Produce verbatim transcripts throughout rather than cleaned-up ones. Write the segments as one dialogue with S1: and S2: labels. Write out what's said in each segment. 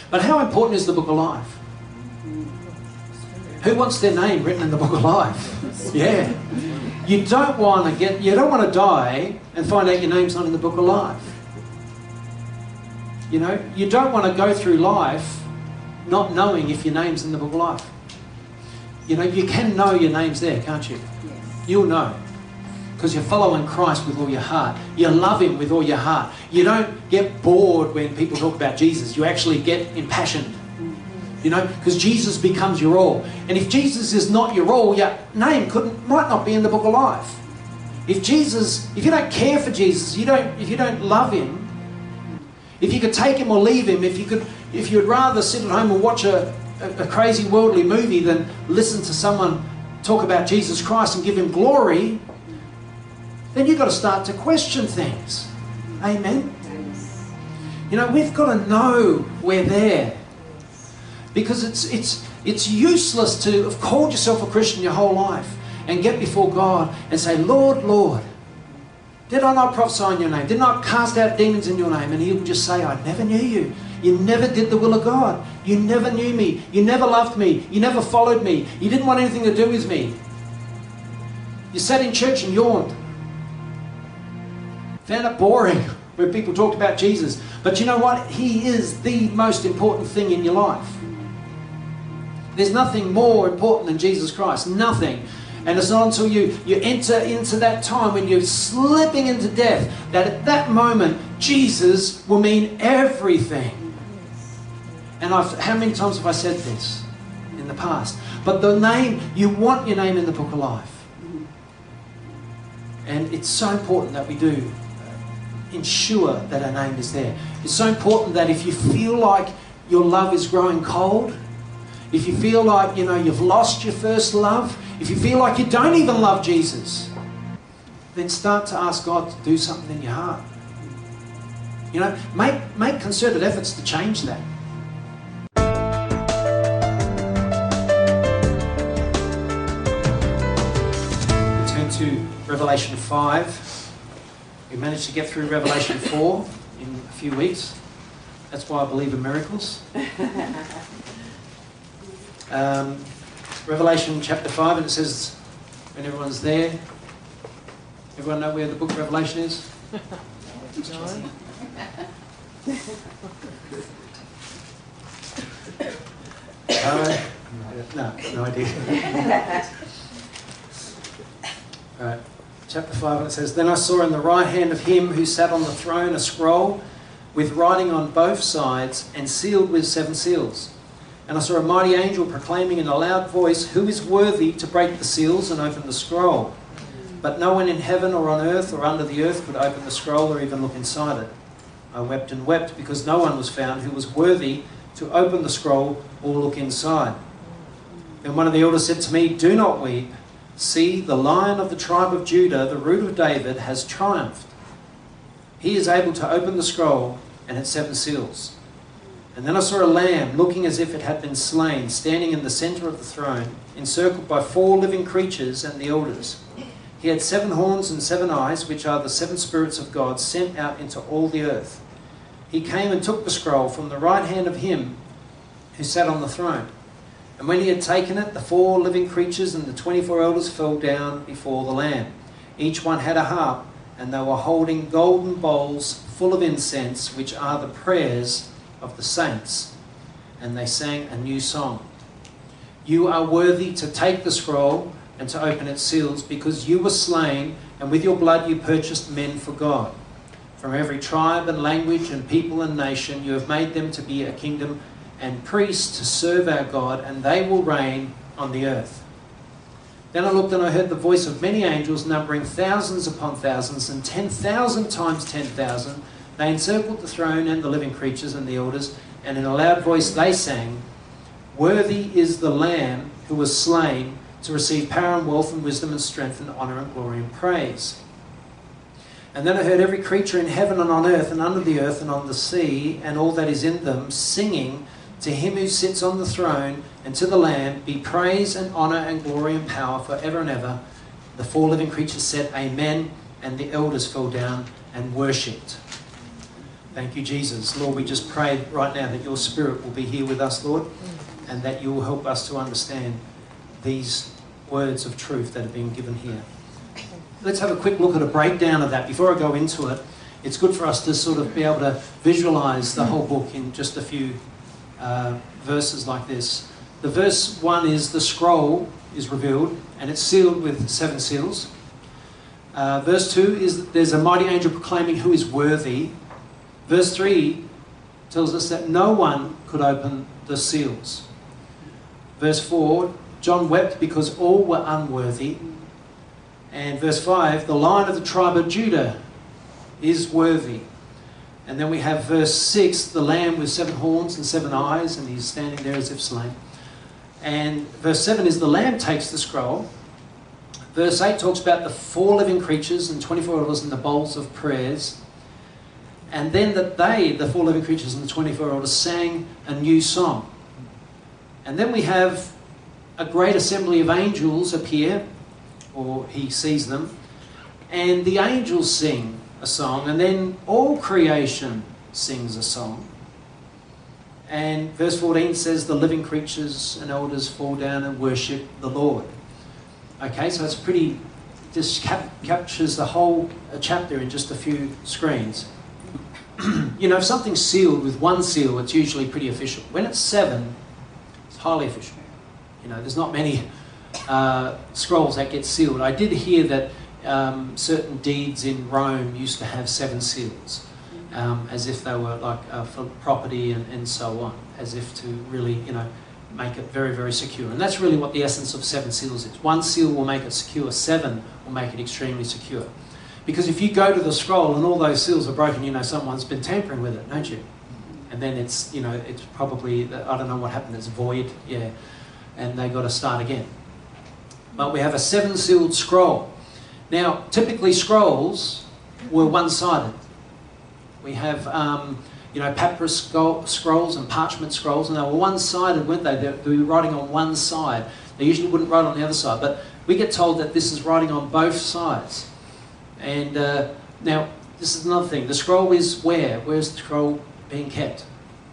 S1: But how important is the book of life? Who wants their name written in the book of life? Yeah. You don't want to get, you don't want to die and find out your name's not in the book of life. You know, you don't want to go through life not knowing if your name's in the book of life. You know, you can know your name's there, can't you? Yes. You'll know. Because you're following Christ with all your heart. You love Him with all your heart. You don't get bored when people talk about Jesus. You actually get impassioned. You know, because Jesus becomes your all. And if Jesus is not your all, your name couldn't, might not be in the book of life. If Jesus, if you don't care for Jesus, you don't, if you don't love Him, if you could take Him or leave Him, if you could, if you'd rather sit at home and watch a, a, a crazy worldly movie than listen to someone talk about Jesus Christ and give Him glory, then you've got to start to question things. Amen? You know, we've got to know we're there. Because it's, it's, it's useless to have called yourself a Christian your whole life and get before God and say, Lord, Lord, did I not prophesy in your name? Did I not cast out demons in your name? And He'll just say, I never knew you. You never did the will of God. You never knew me. You never loved me. You never followed me. You didn't want anything to do with me. You sat in church and yawned. Found it boring when people talked about Jesus. But you know what? He is the most important thing in your life. There's nothing more important than Jesus Christ. Nothing. And it's not until you, you enter into that time when you're slipping into death that at that moment Jesus will mean everything. And I've, how many times have I said this in the past? But the name, you want your name in the book of life. And it's so important that we do ensure that our name is there. It's so important that if you feel like your love is growing cold, if you feel like, you know, you've lost your first love, if you feel like you don't even love Jesus, then start to ask God to do something in your heart. You know, make, make concerted efforts to change that. We turn to Revelation five. We managed to get through Revelation four in a few weeks. That's why I believe in miracles. Um, Revelation chapter five, and it says, when everyone's there, everyone know where the book of Revelation is? uh, no, no idea. All right. Chapter five, and it says, Then I saw in the right hand of Him who sat on the throne a scroll with writing on both sides and sealed with seven seals. And I saw a mighty angel proclaiming in a loud voice, Who is worthy to break the seals and open the scroll? But no one in heaven or on earth or under the earth could open the scroll or even look inside it. I wept and wept because no one was found who was worthy to open the scroll or look inside. Then one of the elders said to me, Do not weep. See, the Lion of the tribe of Judah, the Root of David, has triumphed. He is able to open the scroll and its seven seals. And then I saw a lamb looking as if it had been slain, standing in the centre of the throne, encircled by four living creatures and the elders. He had seven horns and seven eyes, which are the seven spirits of God sent out into all the earth. He came and took the scroll from the right hand of Him who sat on the throne. And when He had taken it, the four living creatures and the twenty-four elders fell down before the Lamb. Each one had a harp, and they were holding golden bowls full of incense, which are the prayers of the saints. And they sang a new song. You are worthy to take the scroll and to open its seals, because you were slain, and with your blood you purchased men for God. From every tribe and language and people and nation you have made them to be a kingdom and priests to serve our God, and they will reign on the earth. Then I looked and I heard the voice of many angels, numbering thousands upon thousands and ten thousand times ten thousand. They encircled the throne and the living creatures and the elders, and in a loud voice they sang, Worthy is the Lamb who was slain to receive power and wealth and wisdom and strength and honour and glory and praise. And then I heard every creature in heaven and on earth and under the earth and on the sea and all that is in them singing, To Him who sits on the throne and to the Lamb be praise and honour and glory and power for ever and ever. The four living creatures said, Amen, and the elders fell down and worshipped. Thank you, Jesus. Lord, we just pray right now that your Spirit will be here with us, Lord, and that you will help us to understand these words of truth that have been given here. Let's have a quick look at a breakdown of that. Before I go into it, it's good for us to sort of be able to visualize the whole book in just a few uh, verses like this. The verse one is the scroll is revealed and it's sealed with seven seals. Uh, verse two is that there's a mighty angel proclaiming who is worthy. Verse three tells us that no one could open the seals. Verse four, John wept because all were unworthy. And verse five, the Lion of the tribe of Judah is worthy. And then we have verse six, the Lamb with seven horns and seven eyes, and he's standing there as if slain. And verse seven is the Lamb takes the scroll. Verse eight talks about the four living creatures and twenty-four elders in the bowls of prayers. And then that they, the four living creatures and the twenty-four elders, sang a new song. And then we have a great assembly of angels appear, or he sees them, and the angels sing a song, and then all creation sings a song. And verse fourteen says the living creatures and elders fall down and worship the Lord. Okay, so it's pretty, just cap captures the whole chapter in just a few screens. You know, if something's sealed with one seal, it's usually pretty official. When it's seven, it's highly official. You know, there's not many uh, scrolls that get sealed. I did hear that um, certain deeds in Rome used to have seven seals, um, as if they were like uh, for property and, and so on, as if to really, you know, make it very, very secure. And that's really what the essence of seven seals is. One seal will make it secure, seven will make it extremely secure. Because if you go to the scroll and all those seals are broken, you know someone's been tampering with it, don't you? And then it's, you know, it's probably, I don't know what happened, it's void, yeah, and they got to start again. But we have a seven-sealed scroll. Now, typically scrolls were one-sided. We have, um, you know, papyrus scrolls and parchment scrolls, and they were one-sided, weren't they? They were writing on one side. They usually wouldn't write on the other side, but we get told that this is writing on both sides. And uh, now, this is another thing. The scroll is where? Where's the scroll being kept?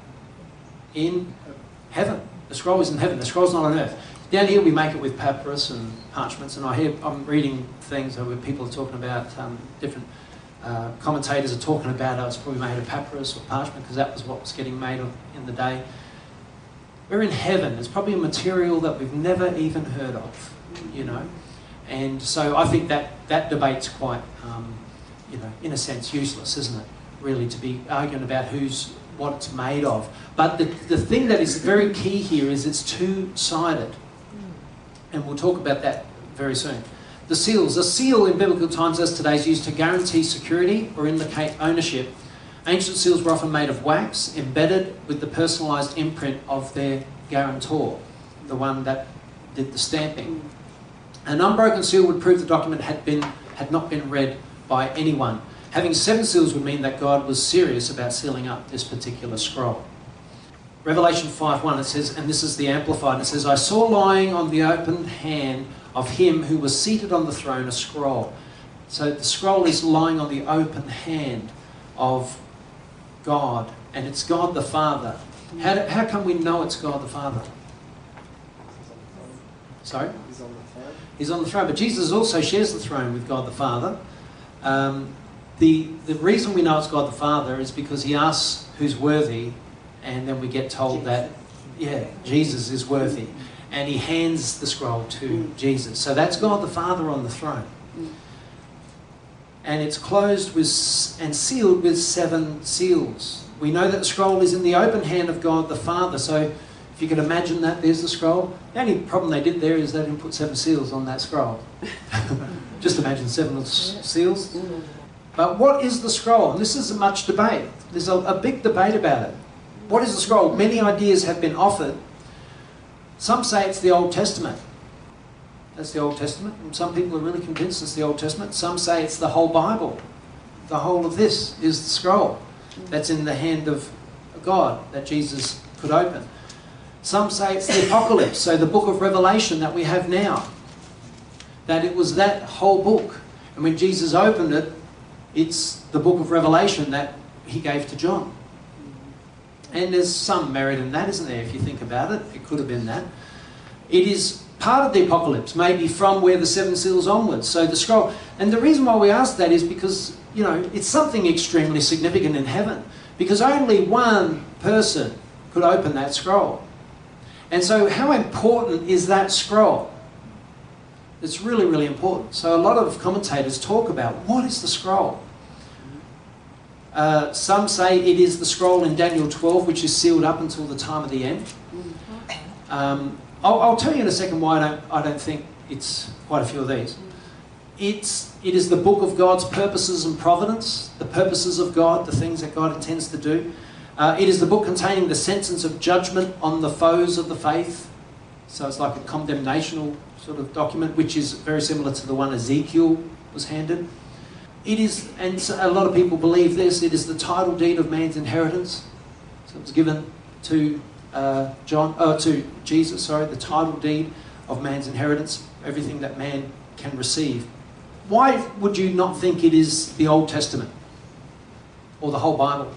S1: In heaven. The scroll is in heaven. The scroll's not on earth. Down here we make it with papyrus and parchments, and I hear, I'm reading things where people are talking about, um, different uh, commentators are talking about, oh, it's probably made of papyrus or parchment, because that was what was getting made of in the day. We're in heaven. It's probably a material that we've never even heard of, you know. And so I think that that debate's quite, um, you know, in a sense useless, isn't it? Really, to be arguing about who's, what it's made of. But the, the thing that is very key here is it's two-sided. And we'll talk about that very soon. The seals. A seal in biblical times as today is used to guarantee security or indicate ownership. Ancient seals were often made of wax, embedded with the personalised imprint of their guarantor, the one that did the stamping. An unbroken seal would prove the document had, been, had not been read by anyone. Having seven seals would mean that God was serious about sealing up this particular scroll. Revelation five one, it says, and this is the Amplified, it says, I saw lying on the open hand of him who was seated on the throne a scroll. So the scroll is lying on the open hand of God, and it's God the Father. How, do, how can we know it's God the Father? Sorry?
S2: He's on the throne.
S1: He's on the throne, but Jesus also shares the throne with God the Father. Um, the, the reason we know it's God the Father is because he asks who's worthy, and then we get told that, yeah, Jesus is worthy. And he hands the scroll to Jesus. So that's God the Father on the throne. And it's closed with and sealed with seven seals. We know that the scroll is in the open hand of God the Father. So if you can imagine that, there's the scroll. The only problem they did there is they didn't put seven seals on that scroll. Just imagine seven seals. But what is the scroll? And this is much debate. There's a, a big debate about it. What is the scroll? Many ideas have been offered. Some say it's the Old Testament. That's the Old Testament. And some people are really convinced it's the Old Testament. Some say it's the whole Bible. The whole of this is the scroll that's in the hand of God that Jesus could open. Some say it's the Apocalypse, so the book of Revelation that we have now. That it was that whole book. And when Jesus opened it, it's the book of Revelation that he gave to John. And there's some merit in that, isn't there, if you think about it? It could have been that. It is part of the apocalypse, maybe from where the seven seals onwards. So the scroll, and the reason why we ask that is because, you know, it's something extremely significant in heaven, because only one person could open that scroll. And so how important is that scroll? It's really, really important. So a lot of commentators talk about, what is the scroll? Uh, some say it is the scroll in Daniel twelve, which is sealed up until the time of the end. Um, I'll, I'll tell you in a second why I don't, I don't think it's quite a few of these. It's, it is the book of God's purposes and providence, the purposes of God, the things that God intends to do. Uh, it is the book containing the sentence of judgment on the foes of the faith. So it's like a condemnational sort of document, which is very similar to the one Ezekiel was handed. It is, and a lot of people believe this, it is the title deed of man's inheritance. So it was given to uh, John, uh, to Jesus, sorry, the title deed of man's inheritance, everything that man can receive. Why would you not think it is the Old Testament or the whole Bible?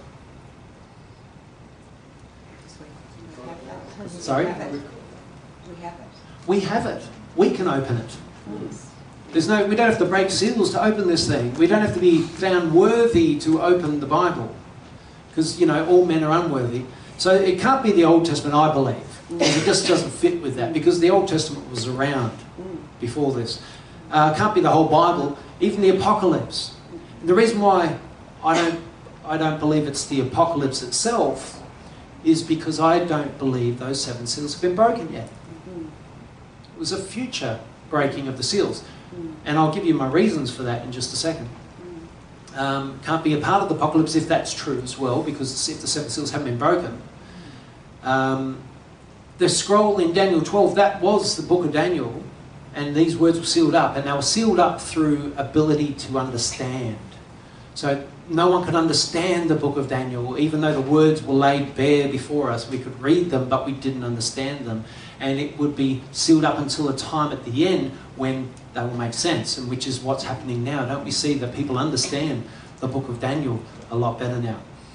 S1: Sorry?
S2: We have it.
S1: We have it. We can open it. There's no, we don't have to break seals to open this thing. We don't have to be found worthy to open the Bible, because, you know, all men are unworthy. So it can't be the Old Testament, I believe. It just doesn't fit with that, because the Old Testament was around before this. Uh, can't be the whole Bible, even the Apocalypse. And the reason why I don't, I don't believe it's the Apocalypse itself is because I don't believe those seven seals have been broken yet. It was a future breaking of the seals. And I'll give you my reasons for that in just a second. Um, can't be a part of the apocalypse if that's true as well, because if the seven seals haven't been broken. Um, the scroll in Daniel twelve, that was the book of Daniel, and these words were sealed up, and they were sealed up through ability to understand. So no one could understand the book of Daniel, even though the words were laid bare before us. We could read them, but we didn't understand them. And it would be sealed up until a time at the end when they will make sense, and which is what's happening now. Don't we see that people understand the book of Daniel a lot better now?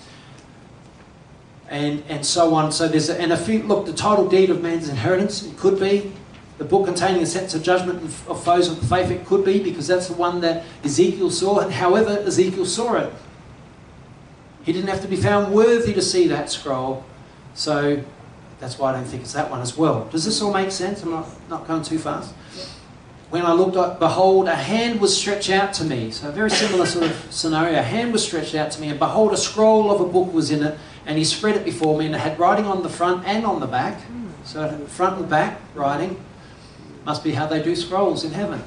S1: And and so on. So there's a, and if you look, the title deed of man's inheritance, it could be the book containing a sentence of judgment of foes of the faith. It could be, because that's the one that Ezekiel saw. And however Ezekiel saw it, he didn't have to be found worthy to see that scroll. So that's why I don't think it's that one as well. Does this all make sense? I'm not, not going too fast. When I looked up, behold, a hand was stretched out to me. So a very similar sort of scenario. A hand was stretched out to me, and behold, a scroll of a book was in it, and he spread it before me, and it had writing on the front and on the back. So it had front and back writing. Must be how they do scrolls in heaven.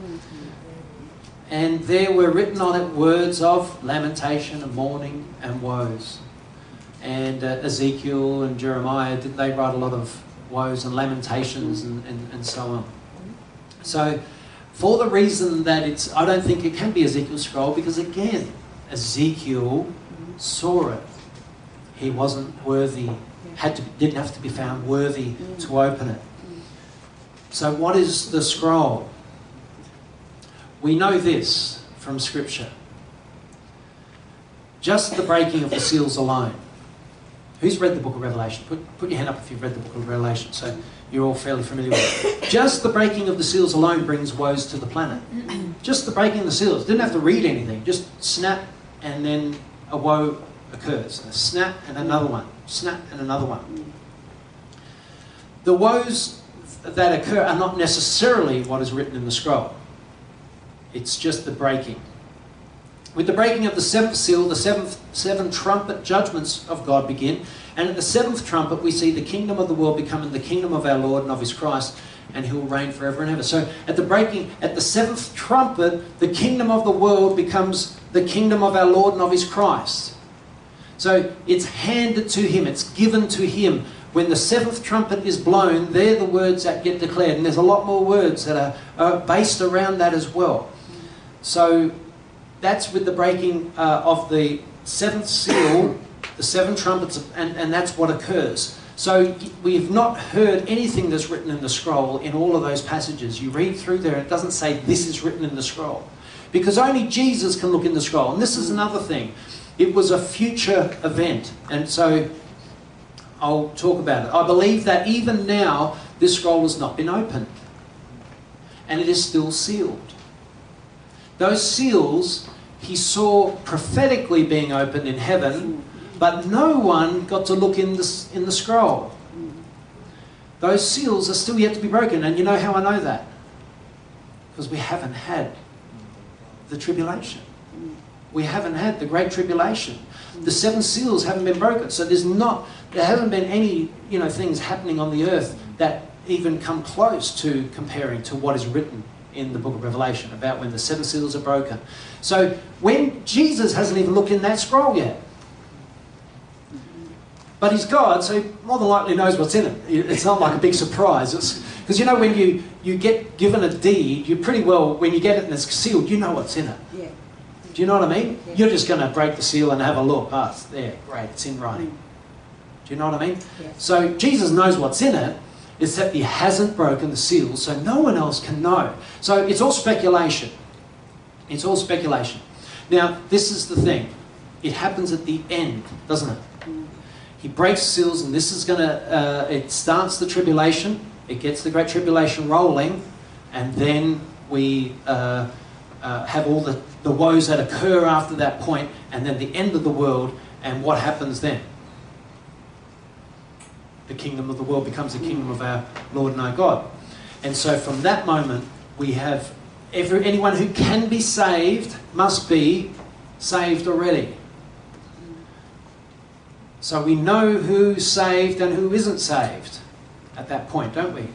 S1: And there were written on it words of lamentation and mourning and woes. And uh, Ezekiel and Jeremiah, did they write a lot of woes and lamentations and, and, and so on. So, for the reason that it's, I don't think it can be Ezekiel's scroll, because again, Ezekiel saw it. He wasn't worthy, had to, didn't have to be found worthy to open it. So what is the scroll? We know this from Scripture. Just the breaking of the seals alone. Who's read the book of Revelation? Put, put your hand up if you've read the book of Revelation, so you're all fairly familiar with it. Just the breaking of the seals alone brings woes to the planet. Just the breaking of the seals. Didn't have to read anything. Just snap, and then a woe occurs. A snap and another one. Snap and another one. The woes that occur are not necessarily what is written in the scroll. It's just the breaking. With the breaking of the seventh seal, the seventh, seven trumpet judgments of God begin. And at the seventh trumpet, we see the kingdom of the world becoming the kingdom of our Lord and of his Christ, and he will reign forever and ever. So at the breaking, at the seventh trumpet, the kingdom of the world becomes the kingdom of our Lord and of his Christ. So it's handed to him, it's given to him. When the seventh trumpet is blown, they're the words that get declared. And there's a lot more words that are, are based around that as well. So that's with the breaking uh, of the seventh seal, the seven trumpets, and, and that's what occurs. So we've not heard anything that's written in the scroll in all of those passages. You read through there, it doesn't say this is written in the scroll. Because only Jesus can look in the scroll. And this is another thing. It was a future event. And so I'll talk about it. I believe that even now, this scroll has not been opened. And it is still sealed. Those seals he saw prophetically being opened in heaven, but no one got to look in the, in the scroll. Those seals are still yet to be broken. And you know how I know that? Because we haven't had the tribulation. We haven't had the great tribulation. The seven seals haven't been broken. So there's not, there haven't been any, you know, things happening on the earth that even come close to comparing to what is written in the book of Revelation about when the seven seals are broken. So when Jesus hasn't even looked in that scroll yet. But he's God, so he more than likely knows what's in it. It's not like a big surprise. Because you know when you, you get given a deed, you pretty well, when you get it and it's sealed, you know what's in it.
S2: Yeah.
S1: Do you know what I mean?
S2: Yeah.
S1: You're just going to break the seal and have a look. Ah, it's there, great, it's in writing. Do you know what I mean?
S2: Yeah.
S1: So Jesus knows what's in it, except he hasn't broken the seal, so no one else can know. So it's all speculation. It's all speculation. Now, this is the thing. It happens at the end, doesn't it? He breaks seals, and this is going to, uh, it starts the tribulation, it gets the Great Tribulation rolling, and then we uh, uh, have all the, the woes that occur after that point, and then the end of the world, and what happens then? The kingdom of the world becomes the kingdom of our Lord and our God. And so from that moment, we have every, anyone who can be saved must be saved already. So we know who's saved and who isn't saved at that point, don't we?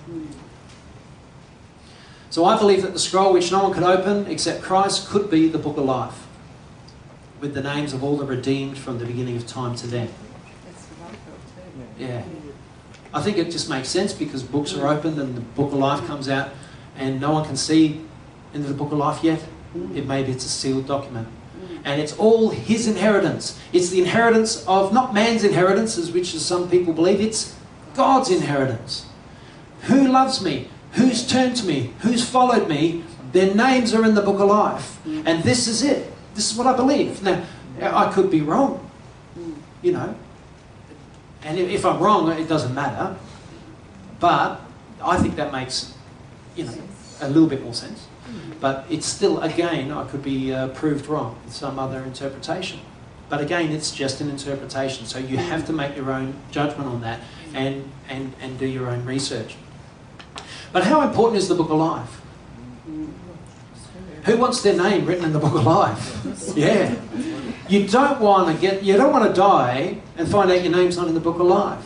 S1: So I believe that the scroll which no one could open except Christ could be the book of life, with the names of all the redeemed from the beginning of time to then.
S2: That's what I felt too.
S1: Yeah. I think it just makes sense because books are opened and the book of life comes out and no one can see into the book of life yet. It maybe it's a sealed document. And it's all his inheritance. It's the inheritance of, not man's inheritance, as which as some people believe, it's God's inheritance. Who loves me? Who's turned to me? Who's followed me? Their names are in the book of life. And this is it. This is what I believe. Now, I could be wrong, you know. And if I'm wrong, it doesn't matter. But I think that makes, you know, a little bit more sense. But it's still, again, I could be uh, proved wrong with some other interpretation. But again, it's just an interpretation. So you have to make your own judgment on that and, and, and do your own research. But how important is the book of life? Who wants their name written in the book of life? Yeah. You don't want to get, you don't want to die and find out your name's not in the book of life.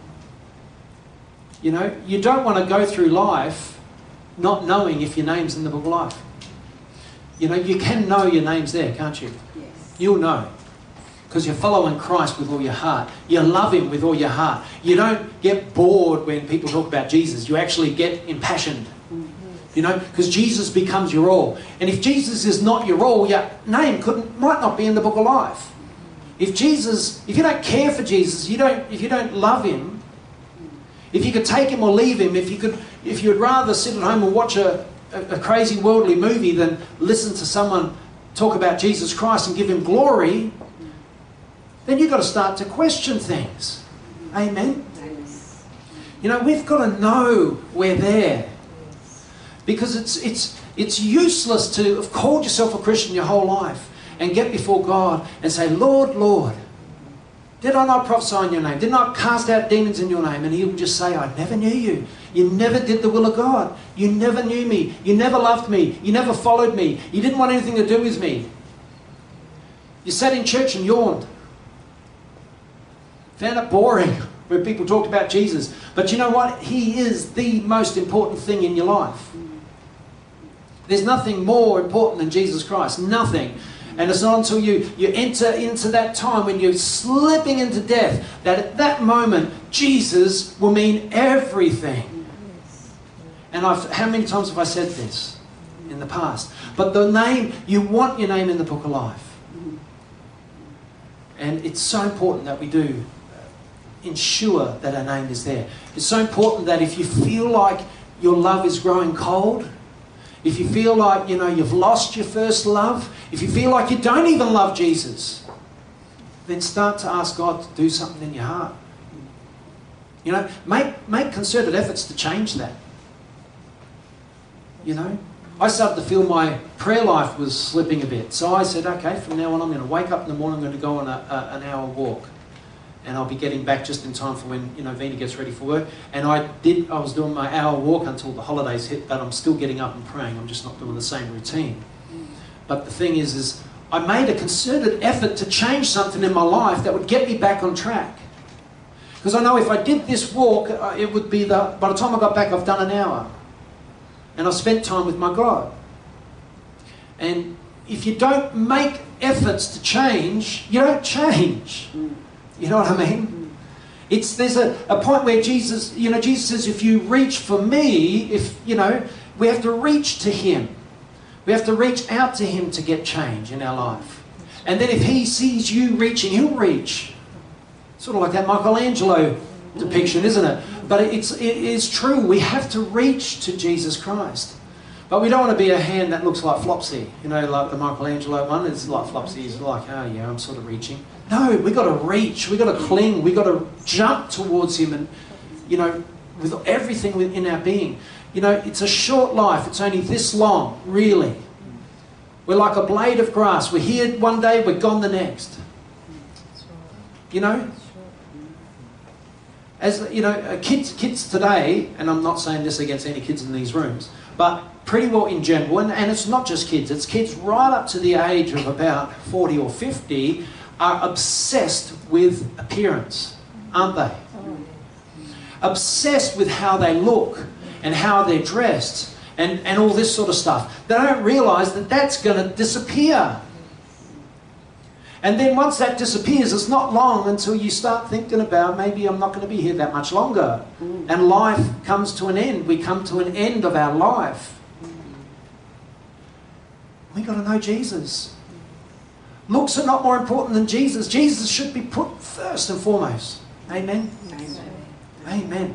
S1: You know, you don't want to go through life not knowing if your name's in the book of life. You know, you can know your name's there, can't you?
S2: Yes.
S1: You'll know. Because you're following Christ with all your heart. You love him with all your heart. You don't get bored when people talk about Jesus. You actually get impassioned. You know, because Jesus becomes your all. And if Jesus is not your all, your name couldn't, might not be in the book of life. If Jesus, if you don't care for Jesus, you don't, if you don't love him, if you could take him or leave him, if you could, if you'd rather sit at home and watch a, a, a crazy worldly movie than listen to someone talk about Jesus Christ and give him glory, then you've got to start to question things. Amen? You know, we've got to know we're there. Because it's, it's, it's useless to have called yourself a Christian your whole life and get before God and say, Lord, Lord, did I not prophesy in your name? Did I not cast out demons in your name? And he'll just say, I never knew you. You never did the will of God. You never knew me. You never loved me. You never followed me. You didn't want anything to do with me. You sat in church and yawned. Found it boring when people talked about Jesus. But you know what? He is the most important thing in your life. There's nothing more important than Jesus Christ. Nothing. And it's not until you, you enter into that time when you're slipping into death that at that moment Jesus will mean everything. And I've, how many times have I said this in the past? But the name, you want your name in the book of life. And it's so important that we do ensure that our name is there. It's so important that if you feel like your love is growing cold, if you feel like, you know, you've lost your first love, if you feel like you don't even love Jesus, then start to ask God to do something in your heart. You know, make, make concerted efforts to change that. You know, I started to feel my prayer life was slipping a bit. So I said, okay, from now on I'm going to wake up in the morning, I'm going to go on a, a, an hour walk. And I'll be getting back just in time for when, you know, Vina gets ready for work. And I did, I was doing my hour walk until the holidays hit, but I'm still getting up and praying. I'm just not doing the same routine. But the thing is, is I made a concerted effort to change something in my life that would get me back on track. Because I know if I did this walk, it would be the, by the time I got back, I've done an hour. And I've spent time with my God. And if you don't make efforts to change, you don't change. You know what I mean? It's, there's a, a point where Jesus, you know, Jesus says, if you reach for me, if, you know, we have to reach to Him. We have to reach out to Him to get change in our life. And then if He sees you reaching, He'll reach. Sort of like that Michelangelo depiction, isn't it? But it's, it is true. We have to reach to Jesus Christ. But we don't want to be a hand that looks like Flopsy. You know, like the Michelangelo one. It's like Flopsy. It's like, oh yeah, I'm sort of reaching. No, we've got to reach. We've got to cling. We've got to jump towards Him and, you know, with everything within our being. You know, it's a short life. It's only this long, really. We're like a blade of grass. We're here one day, we're gone the next. You know? As, you know, kids, kids today, and I'm not saying this against any kids in these rooms, but pretty well in general, and, and it's not just kids, it's kids right up to the age of about forty or fifty are obsessed with appearance, aren't they? Obsessed with how they look and how they're dressed and, and all this sort of stuff. They don't realise that that's going to disappear. And then once that disappears, it's not long until you start thinking about, maybe I'm not going to be here that much longer. Mm. And life comes to an end. We come to an end of our life. Mm. We've got to know Jesus. Looks are not more important than Jesus. Jesus should be put first and foremost. Amen? Amen. Amen.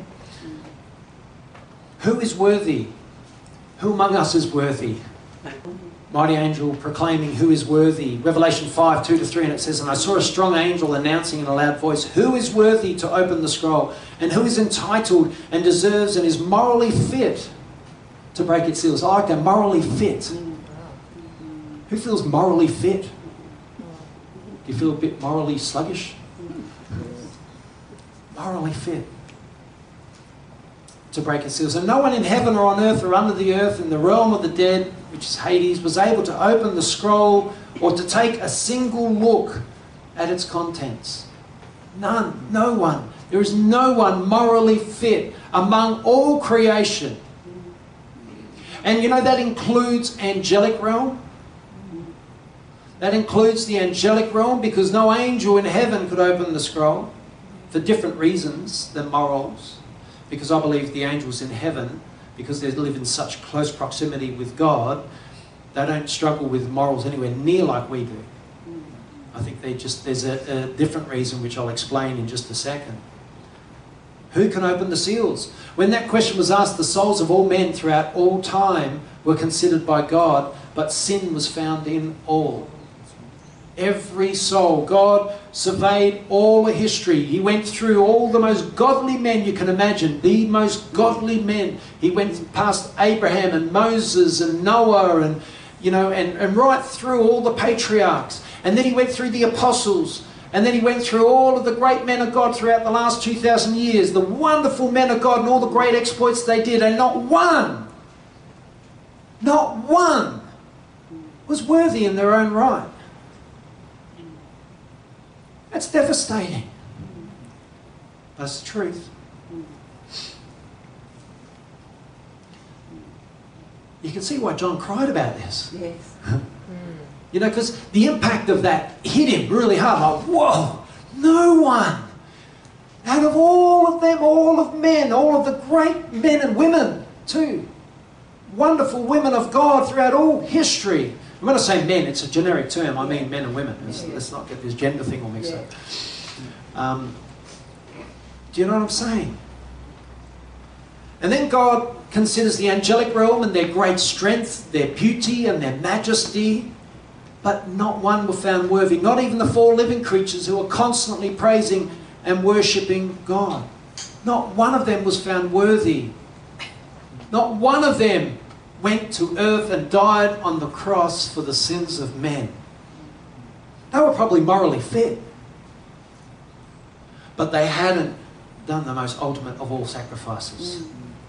S1: Who is worthy? Who among us is worthy? Mighty angel proclaiming who is worthy. Revelation five, two to three, and it says, and I saw a strong angel announcing in a loud voice, who is worthy to open the scroll, and who is entitled and deserves and is morally fit to break its seals. I like that, morally fit. Who feels morally fit? Do you feel a bit morally sluggish? Morally fit to break its seals. And no one in heaven or on earth or under the earth in the realm of the dead, which is Hades, was able to open the scroll or to take a single look at its contents. None. No one. There is no one morally fit among all creation. And you know that includes angelic realm. That includes the angelic realm because no angel in heaven could open the scroll for different reasons than morals. Because I believe the angels in heaven, because they live in such close proximity with God, they don't struggle with morals anywhere near like we do. I think they just there's a, a different reason which I'll explain in just a second. Who can open the seals? When that question was asked, the souls of all men throughout all time were considered by God, but sin was found in all. Every soul. God surveyed all the history. He went through all the most godly men you can imagine. The most godly men. He went past Abraham and Moses and Noah and, you know, and, and right through all the patriarchs. And then he went through the apostles. And then he went through all of the great men of God throughout the last two thousand years. The wonderful men of God and all the great exploits they did. And not one, not one was worthy in their own right. That's devastating. That's the truth. You can see why John cried about this.
S2: Yes.
S1: You know, because the impact of that hit him really hard. Like, whoa, no one. Out of all of them, all of men, all of the great men and women too. Wonderful women of God throughout all history. When I say men, it's a generic term. I mean men and women. Let's,
S2: Yeah.
S1: let's not get this gender thing all mixed
S2: Yeah.
S1: up. Um, do you know what I'm saying? And then God considers the angelic realm and their great strength, their beauty and their majesty. but not one were found worthy. Not even the four living creatures who are constantly praising and worshipping God. Not one of them was found worthy. Not one of them went to earth and died on the cross for the sins of men. They were probably morally fit, but they hadn't done the most ultimate of all sacrifices.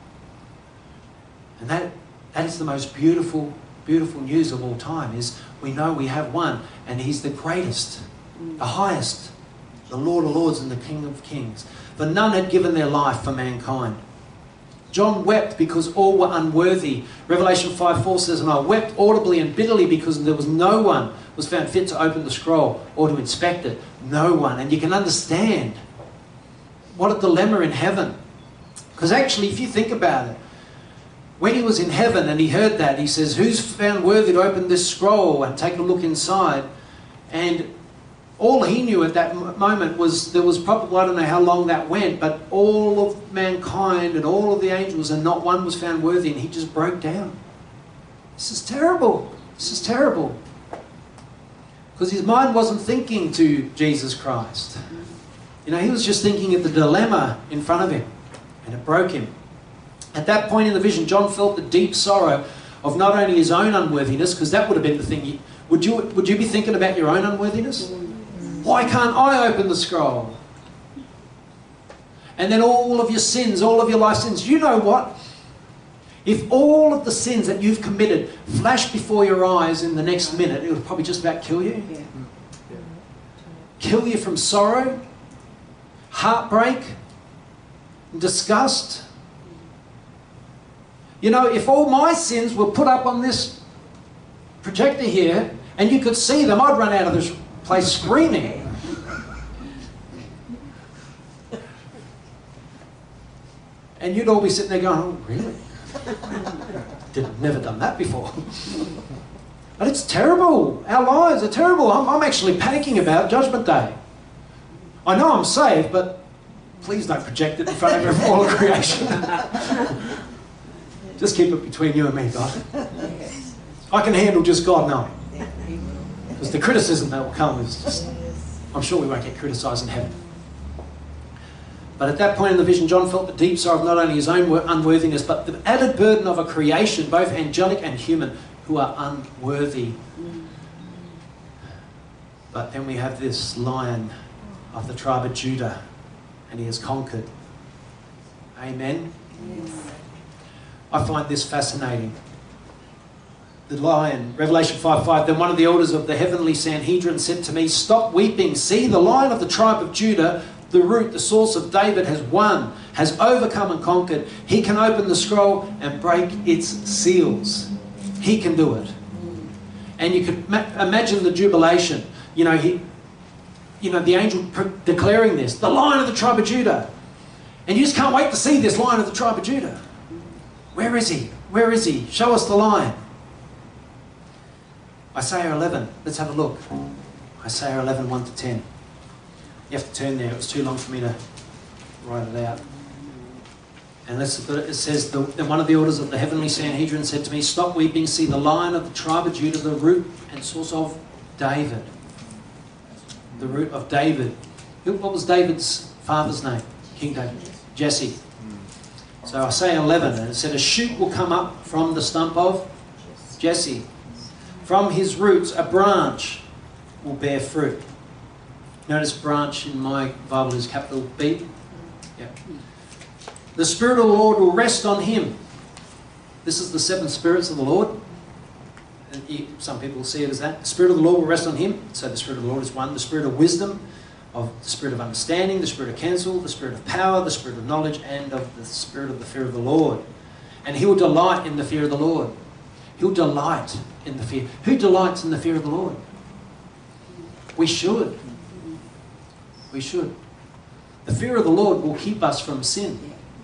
S1: And that, that is the most beautiful, beautiful news of all time, is we know we have one, and He's the greatest, the highest, the Lord of Lords and the King of Kings. For none had given their life for mankind. John wept because all were unworthy. Revelation five four says, and I wept audibly and bitterly because there was no one was found fit to open the scroll or to inspect it. No one. And you can understand what a dilemma in heaven. Because actually, if you think about it, when He was in heaven and He heard that, He says, who's found worthy to open this scroll and take a look inside? And all He knew at that moment was, there was probably, I don't know how long that went, but all of mankind and all of the angels, and not one was found worthy, and He just broke down. This is terrible. This is terrible. Because His mind wasn't thinking to Jesus Christ. You know, He was just thinking of the dilemma in front of Him, and it broke Him. At that point in the vision, John felt the deep sorrow of not only his own unworthiness, because that would have been the thing. You, would you, would you be thinking about your own unworthiness? Why can't I open the scroll? And then all of your sins, all of your life sins. You know what? If all of the sins that you've committed flash before your eyes in the next minute, it would probably just about kill you.
S2: Yeah.
S1: Kill you from sorrow, heartbreak, disgust. You know, if all my sins were put up on this projector here and you could see them, I'd run out of this place screaming. And you'd all be sitting there going, oh, really? Did, never done that before. But it's terrible. Our lives are terrible. I'm, I'm actually panicking about Judgment Day. I know I'm saved, but please don't project it in front of all of creation. Just keep it between you and me, God. I can handle just God knowing. Because the criticism that will come is just, I'm sure we won't get criticised in heaven. But at that point in the vision, John felt the deep sorrow of not only his own unworthiness, but the added burden of a creation, both angelic and human, who are unworthy. But then we have this Lion of the tribe of Judah, and He has conquered. Amen?
S2: Yes.
S1: I find this fascinating. The Lion, Revelation five five, then one of the elders of the heavenly Sanhedrin said to me, stop weeping. See, the Lion of the tribe of Judah, the root, the source of David, has won, has overcome and conquered. He can open the scroll and break its seals. He can do it. And you could imagine the jubilation. You know, he, you know, the angel declaring this, the Lion of the tribe of Judah. And you just can't wait to see this Lion of the tribe of Judah. Where is He? Where is He? Show us the Lion. Isaiah eleven. Let's have a look. Isaiah eleven, one to ten. You have to turn there. It was too long for me to write it out. And let's, it says, the, then one of the elders of the heavenly Sanhedrin said to me, stop weeping. See, the Lion of the tribe of Judah, the root and source of David. The root of David. What was David's father's name? King David. Jesse. So Isaiah eleven, and it said, a shoot will come up from the stump of Jesse. From his roots, a branch will bear fruit. Notice branch in my Bible is capital B. Yeah. The Spirit of the Lord will rest on him. This is the seven spirits of the Lord. Some people see it as that. The Spirit of the Lord will rest on him. So the Spirit of the Lord is one. The Spirit of wisdom, of the Spirit of understanding, the Spirit of counsel, the Spirit of power, the Spirit of knowledge, and of the Spirit of the fear of the Lord. And he will delight in the fear of the Lord. He'll delight in the fear. Who delights in the fear of the Lord? We should. We should. The fear of the Lord will keep us from sin.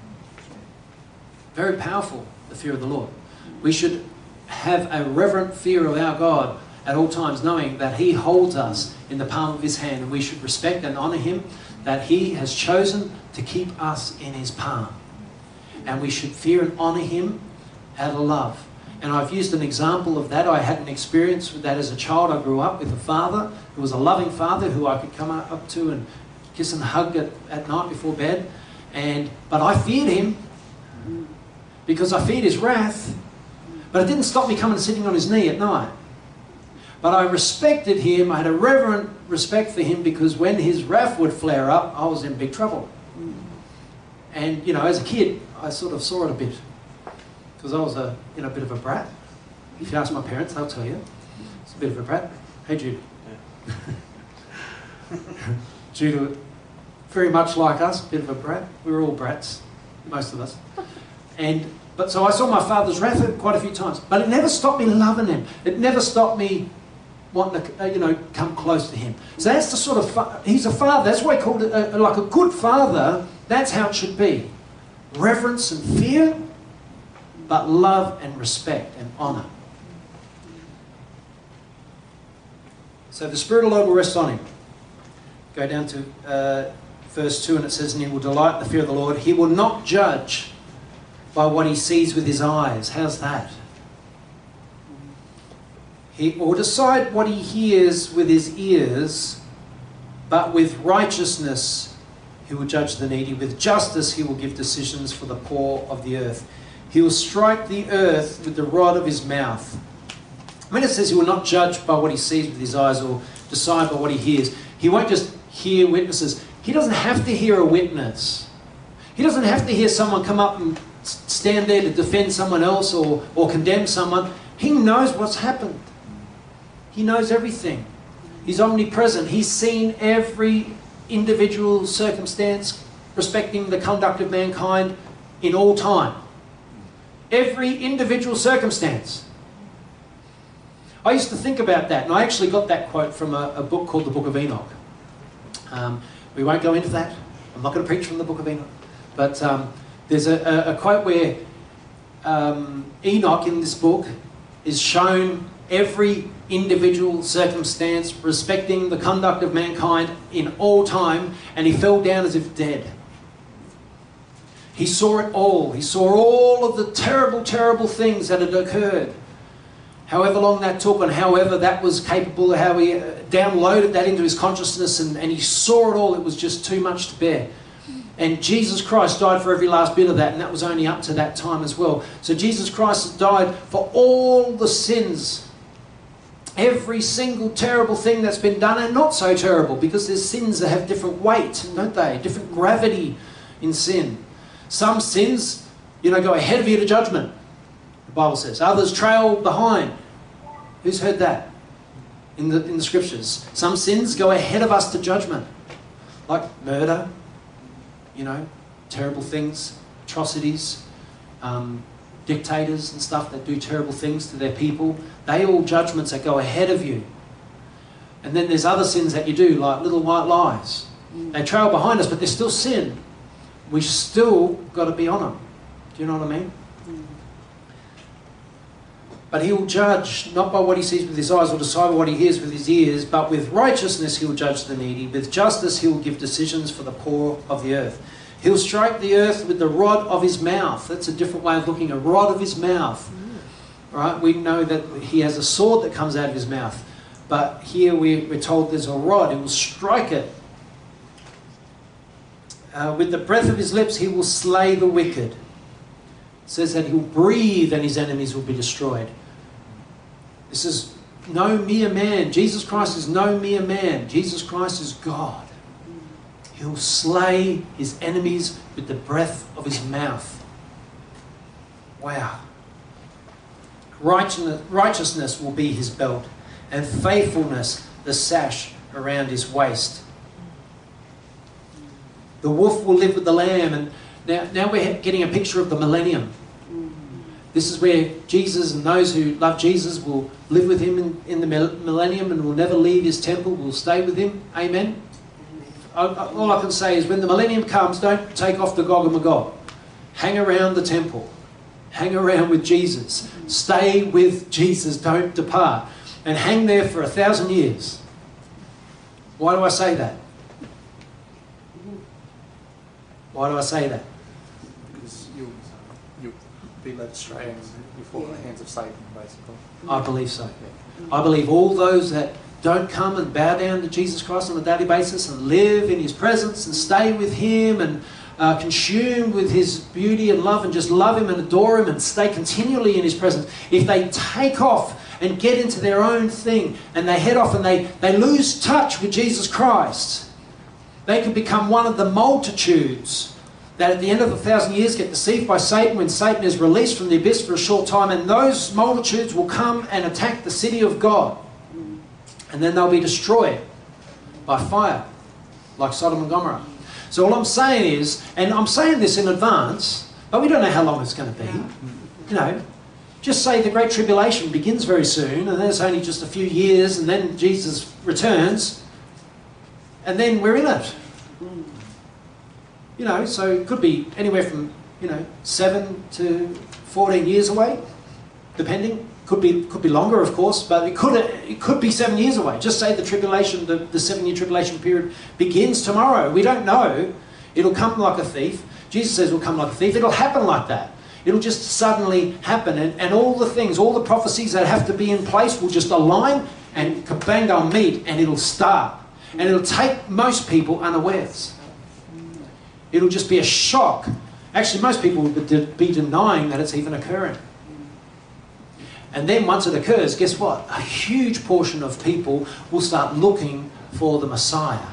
S1: Very powerful, the fear of the Lord. We should have a reverent fear of our God at all times, knowing that He holds us in the palm of His hand, and we should respect and honour Him, that He has chosen to keep us in His palm. And we should fear and honour Him out of love. And I've used an example of that. I had an experience with that as a child. I grew up with a father who was a loving father who I could come up to and kiss and hug at, at night before bed. And but I feared him because I feared his wrath. But it didn't stop me coming and sitting on his knee at night. But I respected him. I had a reverent respect for him because when his wrath would flare up, I was in big trouble. And, you know, as a kid, I sort of saw it a bit. Because I was a, you know, a bit of a brat. If you ask my parents, they'll tell you. It's a bit of a brat. Hey, Jude. Yeah. Jude, very much like us, a bit of a brat. We were all brats, most of us. And, but so I saw my father's wrath quite a few times. But it never stopped me loving him. It never stopped me wanting to, uh, you know, come close to him. So that's the sort of, fa he's a father. That's why I called it, a, like a good father. That's how it should be. Reverence and fear, but love and respect and honour. So the Spirit of the Lord will rest on him. Go down to uh, verse two and it says, and he will delight in the fear of the Lord. He will not judge by what he sees with his eyes. How's that? He or decide what he hears with his ears, but with righteousness he will judge the needy. With justice he will give decisions for the poor of the earth. He will strike the earth with the rod of his mouth. When it says he will not judge by what he sees with his eyes or decide by what he hears, he won't just hear witnesses. He doesn't have to hear a witness. He doesn't have to hear someone come up and stand there to defend someone else or, or condemn someone. He knows what's happened. He knows everything. He's omnipresent. He's seen every individual circumstance respecting the conduct of mankind in all time. Every individual circumstance. I used to think about that, and I actually got that quote from a, a book called the Book of Enoch. Um, we won't go into that. I'm not going to preach from the Book of Enoch. But um, there's a, a, a quote where um, Enoch in this book is shown every individual circumstance respecting the conduct of mankind in all time, and he fell down as if dead. He saw it all. He saw all of the terrible, terrible things that had occurred. However long that took and however that was capable, how he downloaded that into his consciousness and, and he saw it all. It was just too much to bear. And Jesus Christ died for every last bit of that, and that was only up to that time as well. So Jesus Christ has died for all the sins, every single terrible thing that's been done, and not so terrible, because there's sins that have different weight, don't they? Different gravity in sin. Some sins, you know, go ahead of you to judgment, the Bible says. Others trail behind. Who's heard that in the, in the scriptures? Some sins go ahead of us to judgment, like murder, you know, terrible things, atrocities, um, dictators and stuff that do terrible things to their people. They all judgments that go ahead of you. And then there's other sins that you do, like little white lies. They trail behind us, but they're still sin. We still got to be on them. Do you know what I mean? But he will judge not by what he sees with his eyes or decide by what he hears with his ears, but with righteousness he will judge the needy. With justice he will give decisions for the poor of the earth. He'll strike the earth with the rod of his mouth. That's a different way of looking, a rod of his mouth. Right? We know that he has a sword that comes out of his mouth. But here we, we're told there's a rod. He will strike it. Uh, with the breath of his lips he will slay the wicked. It says that he'll breathe and his enemies will be destroyed. This is no mere man. Jesus Christ is no mere man. Jesus Christ is God. He'll slay his enemies with the breath of his mouth. Wow. Righteousness, righteousness will be his belt, and faithfulness the sash around his waist. The wolf will live with the lamb. And now, now we're getting a picture of the millennium. This is where Jesus and those who love Jesus will live with him in, in the millennium and will never leave his temple, will stay with him. Amen? All I can say is when the millennium comes, don't take off the Gog and Magog. Hang around the temple. Hang around with Jesus. Stay with Jesus. Don't depart. And hang there for a thousand years. Why do I say that? Why do I say that?
S3: Because you, you, be led astray and before
S2: Yeah.
S3: the hands of Satan, basically.
S1: I believe so. I believe all those that don't come and bow down to Jesus Christ on a daily basis and live in His presence and stay with Him and uh, consumed with His beauty and love and just love Him and adore Him and stay continually in His presence, if they take off and get into their own thing and they head off and they, they lose touch with Jesus Christ, they can become one of the multitudes that at the end of a thousand years get deceived by Satan when Satan is released from the abyss for a short time, and those multitudes will come and attack the city of God. And then they'll be destroyed by fire, like Sodom and Gomorrah. So all I'm saying is, and I'm saying this in advance, but we don't know how long it's going to be. You know, just say the Great Tribulation begins very soon, and then it's only just a few years, and then Jesus returns, and then we're in it. You know, so it could be anywhere from, you know, seven to fourteen years away, depending. Could be could be longer, of course, but it could it could be seven years away. Just say the tribulation, the, the seven-year tribulation period begins tomorrow. We don't know. It'll come like a thief. Jesus says it'll come like a thief. It'll happen like that. It'll just suddenly happen, and, and all the things, all the prophecies that have to be in place will just align, and kabang, they'll meet, and it'll start. And it'll take most people unawares. It'll just be a shock. Actually, most people would be denying that it's even occurring. And then once it occurs, guess what? A huge portion of people will start looking for the Messiah.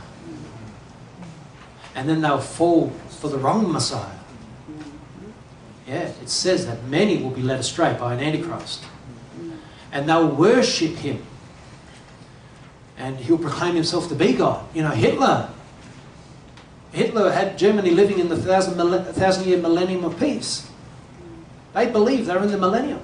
S1: And then they'll fall for the wrong Messiah. Yeah, it says that many will be led astray by an Antichrist. And they'll worship him. And he'll proclaim himself to be God. You know, Hitler. Hitler had Germany living in the thousand, thousand year millennium of peace. They believe they're in the millennium.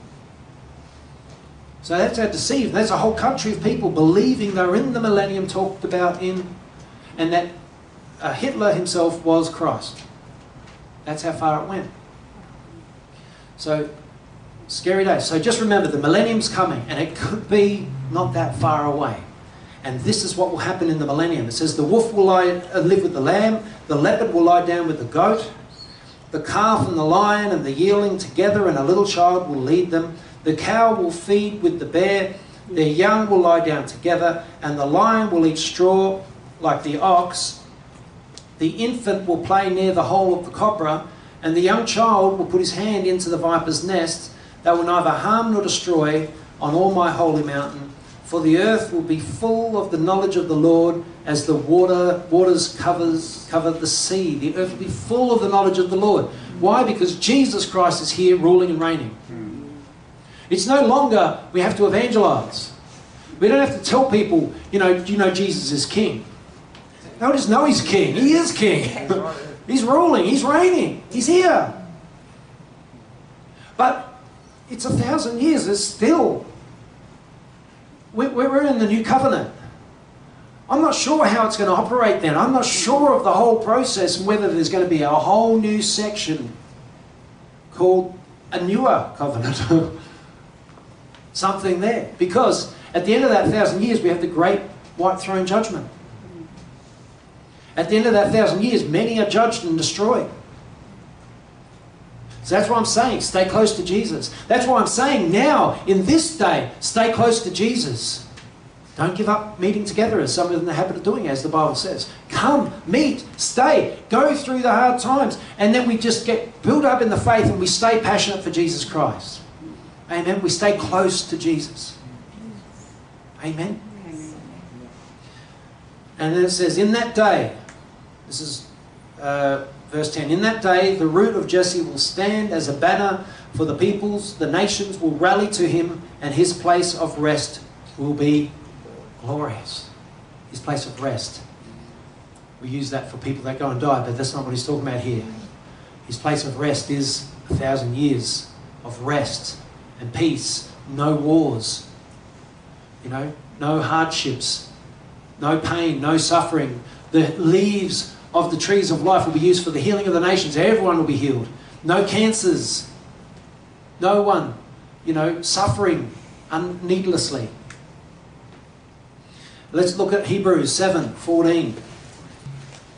S1: So that's how deceived. There's a whole country of people believing they're in the millennium talked about in, and that uh, Hitler himself was Christ. That's how far it went. So, scary days. So just remember, the millennium's coming, and it could be not that far away. And this is what will happen in the millennium. It says the wolf will lie, uh, live with the lamb, the leopard will lie down with the goat, the calf and the lion and the yearling together, and a little child will lead them. The cow will feed with the bear, their young will lie down together, and the lion will eat straw like the ox. The infant will play near the hole of the cobra, and the young child will put his hand into the viper's nest. They will neither harm nor destroy on all my holy mountain, for the earth will be full of the knowledge of the Lord as the water waters covers cover the sea. The earth will be full of the knowledge of the Lord. Why? Because Jesus Christ is here ruling and reigning. It's no longer we have to evangelize. We don't have to tell people, you know, do you know Jesus is king? No, just know he's king. He is king. He's ruling. He's reigning. He's here. But it's a thousand years. It's still. We're in the new covenant. I'm not sure how it's going to operate then. I'm not sure of the whole process and whether there's going to be a whole new section called a newer covenant. Something there. Because at the end of that thousand years, we have the great white throne judgment. At the end of that thousand years, many are judged and destroyed. So that's why I'm saying, stay close to Jesus. That's why I'm saying now, in this day, stay close to Jesus. Don't give up meeting together as some of them are in the habit of doing, as the Bible says. Come, meet, stay, go through the hard times, and then we just get built up in the faith and we stay passionate for Jesus Christ. Amen. We stay close to Jesus. Amen. And then it says, in that day, this is uh, verse ten, in that day the root of Jesse will stand as a banner for the peoples. The nations will rally to him, and his place of rest will be glorious. His place of rest. We use that for people that go and die, but that's not what he's talking about here. His place of rest is a thousand years of rest and peace. No wars. You know, no hardships. No pain, no suffering. The leaves of the trees of life will be used for the healing of the nations. Everyone will be healed. No cancers. No one, you know, suffering un- needlessly. Let's look at Hebrews seven fourteen.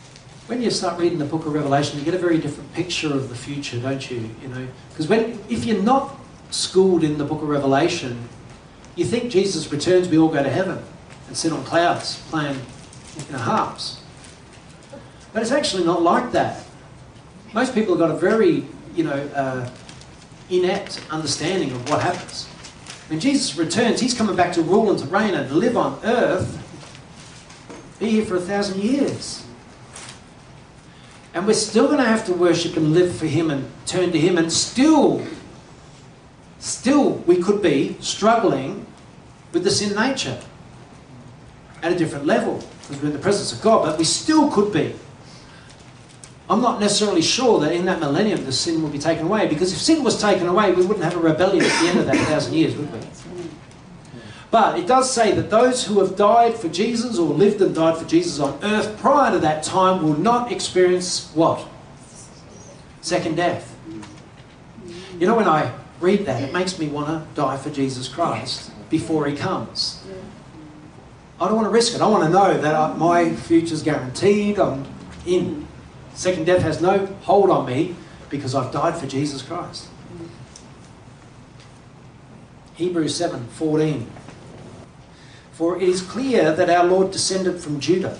S1: when you start reading the book of Revelation, you get a very different picture of the future, don't you? You know, because when if you're not schooled in the book of Revelation, you think Jesus returns, we all go to heaven and sit on clouds playing, you know, harps. But it's actually not like that. Most people have got a very, you know, uh, inept understanding of what happens. When Jesus returns, he's coming back to rule and to reign and live on earth, be here for a thousand years. And we're still going to have to worship and live for him and turn to him, and still, still we could be struggling with the sin nature at a different level, because we're in the presence of God, but we still could be. I'm not necessarily sure that in that millennium the sin will be taken away, because if sin was taken away, we wouldn't have a rebellion at the end of that thousand years, would we? But it does say that those who have died for Jesus, or lived and died for Jesus on earth prior to that time, will not experience what? Second death. You know, when I read that, it makes me want to die for Jesus Christ before he comes. I don't want to risk it. I want to know that I, my future's guaranteed. I'm in. Second death has no hold on me because I've died for Jesus Christ. Hebrews seven fourteen. For it is clear that our Lord descended from Judah.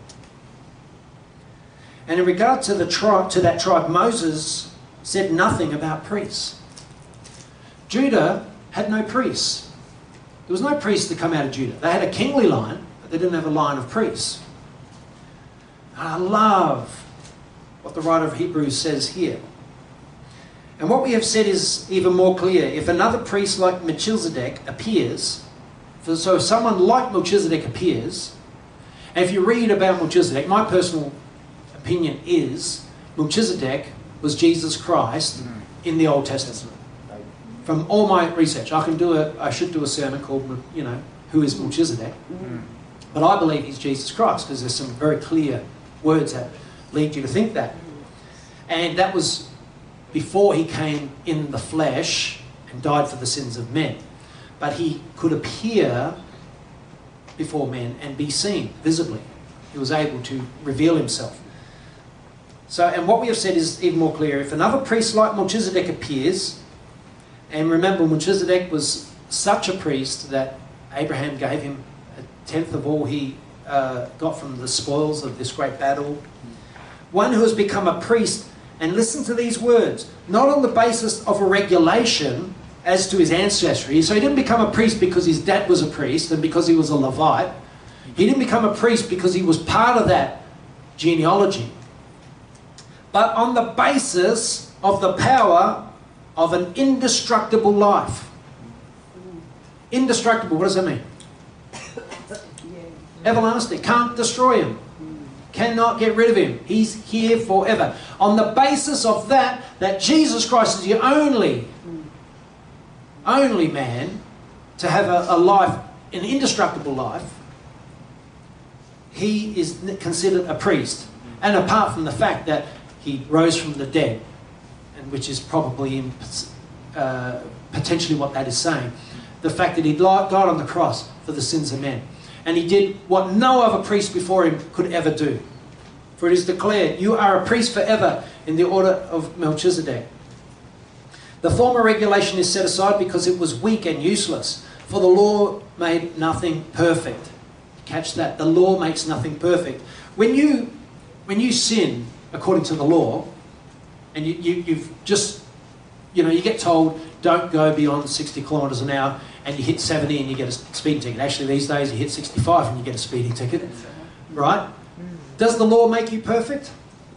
S1: And in regard to the tribe, to that tribe, Moses said nothing about priests. Judah had no priests. There was no priest to come out of Judah. They had a kingly line, but they didn't have a line of priests. I love what the writer of Hebrews says here. And what we have said is even more clear. If another priest like Melchizedek appears, so if someone like Melchizedek appears, and if you read about Melchizedek, my personal opinion is Melchizedek was Jesus Christ in the Old Testament. From all my research, I can do a, I should do a sermon called, you know, Who is Melchizedek? But I believe he's Jesus Christ, because there's some very clear words that lead you to think that. And that was before he came in the flesh and died for the sins of men. But he could appear before men and be seen visibly. He was able to reveal himself. So, and what we have said is even more clear. If another priest like Melchizedek appears, and remember Melchizedek was such a priest that Abraham gave him a tenth of all he uh, got from the spoils of this great battle. One who has become a priest, and listen to these words, not on the basis of a regulation as to his ancestry. So he didn't become a priest because his dad was a priest and because he was a Levite. He didn't become a priest because he was part of that genealogy. But on the basis of the power of an indestructible life. Indestructible, what does that mean? Everlasting, can't destroy him. Cannot get rid of him. He's here forever. On the basis of that, that Jesus Christ is the only only man to have a, a life, an indestructible life, he is considered a priest. And apart from the fact that he rose from the dead, and which is probably in, uh, potentially what that is saying, the fact that he died on the cross for the sins of men. And he did what no other priest before him could ever do. For it is declared, you are a priest forever in the order of Melchizedek. The former regulation is set aside because it was weak and useless, for the law made nothing perfect. Catch that. The law makes nothing perfect. When you, when you sin according to the law, and you, you, you've just, you know, you get told, don't go beyond sixty kilometres an hour, and you hit seventy and you get a speeding ticket. Actually, these days you hit sixty-five and you get a speeding ticket. Right? Does the law make you perfect?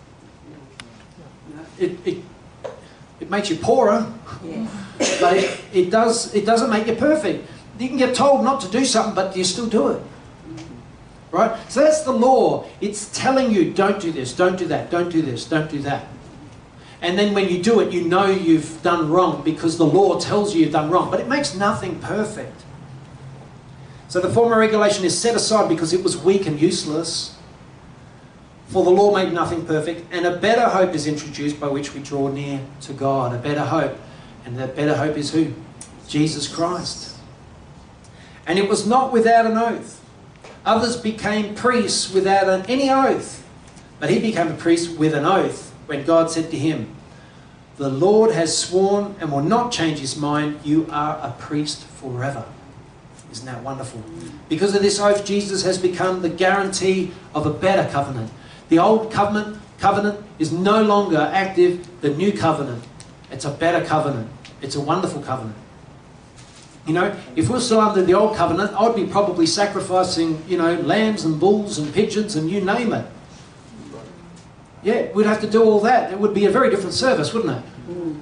S1: It, it, it makes you poorer,
S2: Yes.
S1: but it, it, does, it doesn't make you perfect. You can get told not to do something, but you still do it. Right? So that's the law. It's telling you, don't do this, don't do that, don't do this, don't do that. And then when you do it, you know you've done wrong because the law tells you you've done wrong. But it makes nothing perfect. So the former regulation is set aside because it was weak and useless. For the law made nothing perfect. And a better hope is introduced by which we draw near to God. A better hope. And that better hope is who? Jesus Christ. And it was not without an oath. Others became priests without an, any oath. But he became a priest with an oath when God said to him, "The Lord has sworn and will not change his mind. You are a priest forever." Isn't that wonderful? Because of this oath, Jesus has become the guarantee of a better covenant. The old covenant, covenant is no longer active. The new covenant, it's a better covenant. It's a wonderful covenant. You know, if we're still under the old covenant, I'd be probably sacrificing, you know, lambs and bulls and pigeons and you name it. Yeah, we'd have to do all that. It would be a very different service, wouldn't it?
S2: Mm.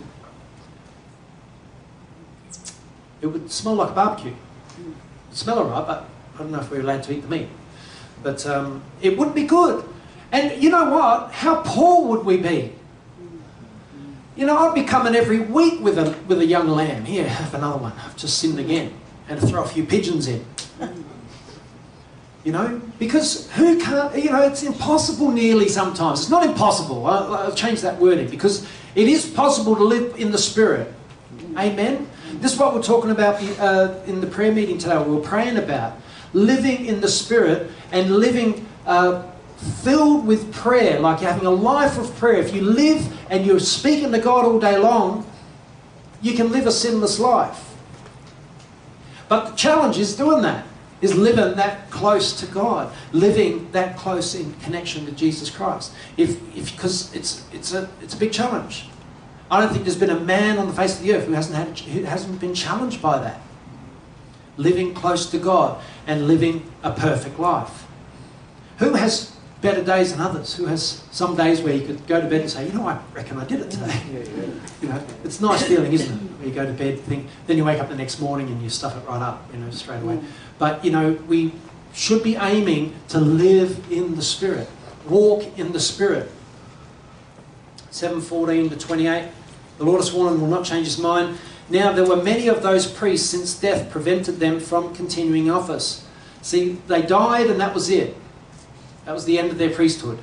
S1: It would smell like a barbecue. It'd smell alright, but I don't know if we're allowed to eat the meat. But um, it wouldn't be good. And you know what? How poor would we be? You know, I'd be coming every week with a, with a young lamb. Here, have another one. I've just sinned again. And to throw a few pigeons in. You know, because who can't, you know, it's impossible nearly sometimes. It's not impossible. I'll, I'll change that wording because it is possible to live in the Spirit. Amen? This is what we're talking about uh, in the prayer meeting today. We were praying about living in the Spirit and living uh, filled with prayer, like you're having a life of prayer. If you live and you're speaking to God all day long, you can live a sinless life. But the challenge is doing that. Is living that close to God, living that close in connection with Jesus Christ. If, if, because it's it's a it's a big challenge. I don't think there's been a man on the face of the earth who hasn't had who hasn't been challenged by that. Living close to God and living a perfect life. Who has better days than others? Who has some days where you could go to bed and say, you know, I reckon I did it today.
S3: Yeah, yeah.
S1: You know, it's a nice feeling, isn't it? Where you go to bed, think, then you wake up the next morning and you stuff it right up, you know, straight away. But, you know, we should be aiming to live in the Spirit. Walk in the Spirit. seven fourteen to twenty-eight. The Lord has sworn and will not change his mind. Now there were many of those priests since death prevented them from continuing office. See, they died and that was it. That was the end of their priesthood.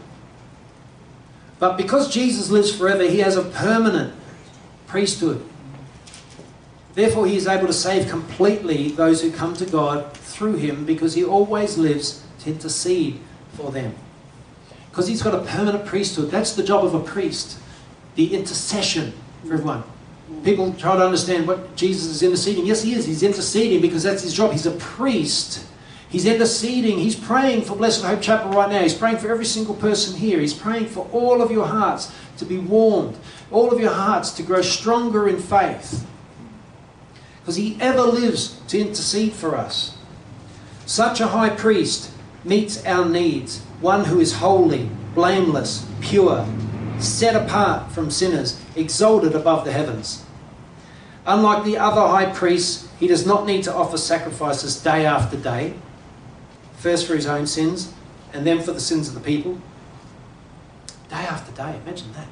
S1: But because Jesus lives forever, he has a permanent priesthood. Therefore, he is able to save completely those who come to God through him because he always lives to intercede for them. Because he's got a permanent priesthood. That's the job of a priest. The intercession for everyone. People try to understand what Jesus is interceding. Yes, he is. He's interceding because that's his job. He's a priest. He's interceding. He's praying for Blessed Hope Chapel right now. He's praying for every single person here. He's praying for all of your hearts to be warmed. All of your hearts to grow stronger in faith. Because he ever lives to intercede for us. Such a high priest meets our needs. One who is holy, blameless, pure, set apart from sinners, exalted above the heavens. Unlike the other high priests, he does not need to offer sacrifices day after day. First for his own sins, and then for the sins of the people. Day after day, imagine that.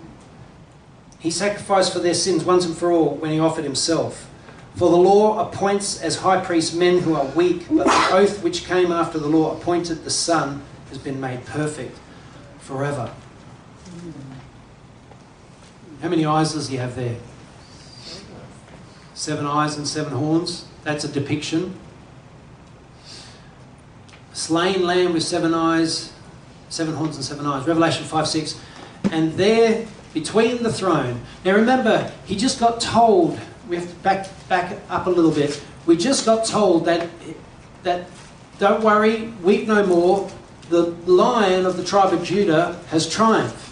S1: He sacrificed for their sins once and for all when he offered himself. For the law appoints as high priests men who are weak, but the oath which came after the law appointed the Son has been made perfect forever. How many eyes does he have there? Seven eyes and seven horns. That's a depiction. Slain lamb with seven eyes, seven horns and seven eyes. Revelation five six. And there, between the throne. Now remember, he just got told, we have to back, back up a little bit. We just got told that, that, don't worry, weep no more. The Lion of the tribe of Judah has triumphed.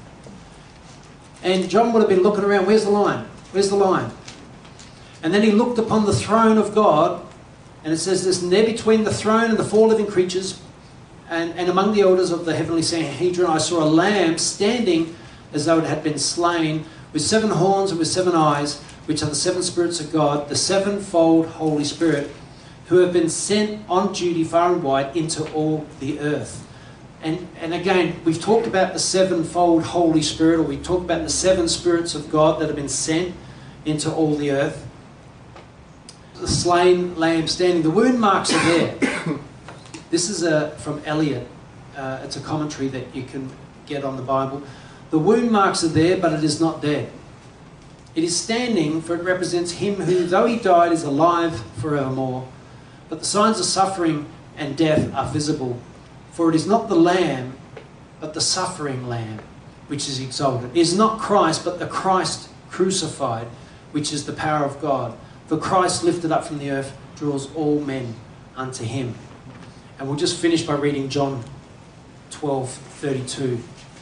S1: And John would have been looking around, where's the lion? Where's the lion? And then he looked upon the throne of God, and it says this, and there between the throne and the four living creatures, and, and among the elders of the heavenly Sanhedrin, I saw a lamb standing as though it had been slain, with seven horns and with seven eyes, which are the seven spirits of God, the sevenfold Holy Spirit, who have been sent on duty far and wide into all the earth. And, and again, we've talked about the sevenfold Holy Spirit, or we talked about the seven spirits of God that have been sent into all the earth. The slain lamb standing. The wound marks are there. This is a, from Eliot. Uh, it's a commentary that you can get on the Bible. The wound marks are there, but it is not dead. It is standing, for it represents him who, though he died, is alive forevermore. But the signs of suffering and death are visible. For it is not the lamb, but the suffering Lamb, which is exalted. It is not Christ, but the Christ crucified, which is the power of God. For Christ lifted up from the earth draws all men unto him. And we'll just finish by reading John twelve thirty-two.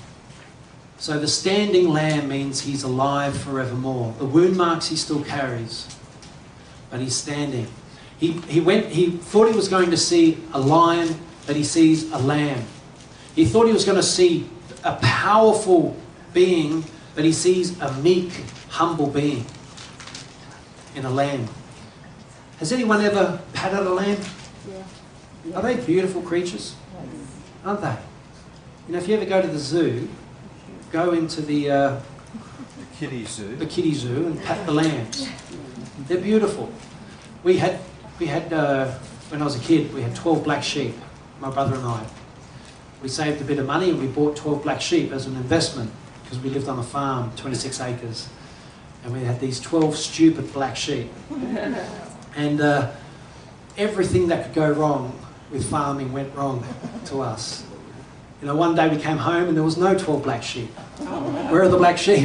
S1: So the standing lamb means he's alive forevermore. The wound marks he still carries, but he's standing. He, he, went, he thought he was going to see a lion, but he sees a lamb. He thought he was going to see a powerful being, but he sees a meek, humble being in a lamb. Has anyone ever patted a lamb?
S2: Yeah.
S1: Are they beautiful creatures? Aren't they? You know, if you ever go to the zoo, go into the, uh,
S4: The kiddie zoo.
S1: the kiddie zoo and pat the lambs. They're beautiful. We had, we had uh, when I was a kid, we had twelve black sheep, my brother and I. We saved a bit of money and we bought twelve black sheep as an investment because we lived on a farm, twenty-six acres. And we had these twelve stupid black sheep. And uh, everything that could go wrong with farming went wrong to us. You know, one day we came home and there was no twelve black sheep. Where are the black sheep?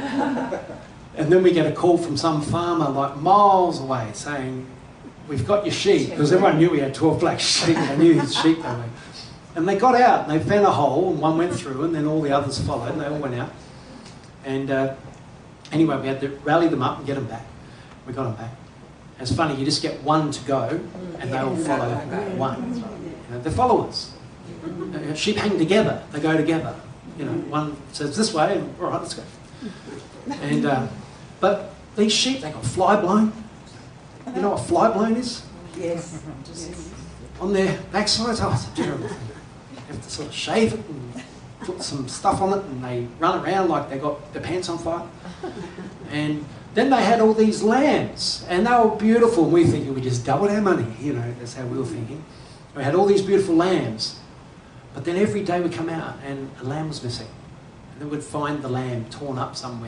S1: And then we get a call from some farmer like miles away saying, we've got your sheep, because everyone knew we had twelve black sheep. They knew his sheep that way. And they got out and they found a hole and one went through and then all the others followed and they all went out. And uh, anyway, we had to rally them up and get them back. We got them back. It's funny, you just get one to go and they all follow one. You know, they're followers. Uh, sheep hang together, they go together. You know, one says this way and all right, let's go. And, uh, but these sheep, they got fly blown. You know what fly blown is?
S2: Yes.
S1: On their backsides. Oh, it's a terrible thing. You have to sort of shave it and put some stuff on it and they run around like they got their pants on fire. And then they had all these lambs and they were beautiful. And we thinking we just doubled our money, you know, that's how we were thinking. We had all these beautiful lambs. But then every day we come out and a lamb was missing. And then we'd find the lamb torn up somewhere.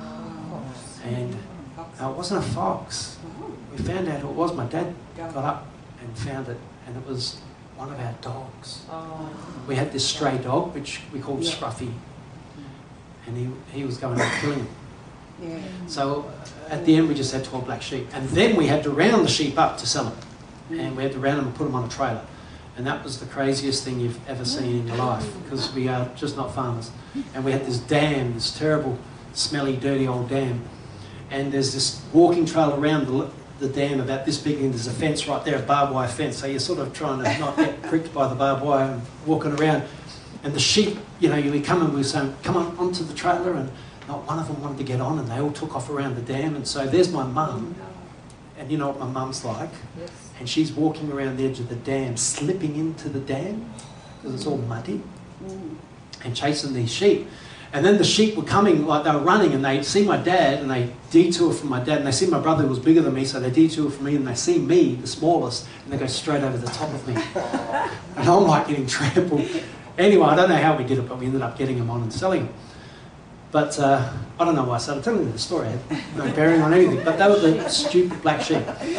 S1: And uh, it wasn't a fox. We found out who it was. My dad got up and found it, and it was one of our dogs. We had this stray dog, which we called Scruffy, and he, he was going out killing him.
S2: Yeah.
S1: So uh, at the end we just had twelve black sheep, and then we had to round the sheep up to sell them, and we had to round them and put them on a trailer. And that was the craziest thing you've ever seen in your life, because we are just not farmers. And we had this dam, this terrible, smelly, dirty old dam. And there's this walking trail around the, the dam about this big, and there's a fence right there, a barbed wire fence. So you're sort of trying to not get pricked by the barbed wire and walking around. And the sheep, you know, you would come and we were saying, come on onto the trailer, and not one of them wanted to get on, and they all took off around the dam. And so there's my mum, and you know what my mum's like.
S2: Yes.
S1: And she's walking around the edge of the dam, slipping into the dam, because it's all muddy, and chasing these sheep. And then the sheep were coming, like they were running, and they'd see my dad, and they detour from my dad, and they see my brother who was bigger than me, so they detour from me, and they see me, the smallest, and they go straight over the top of me. And I'm like getting trampled. Anyway, I don't know how we did it, but we ended up getting them on and selling them. But uh, I don't know why I started telling you the story. It had no bearing on anything, but they were the stupid black sheep.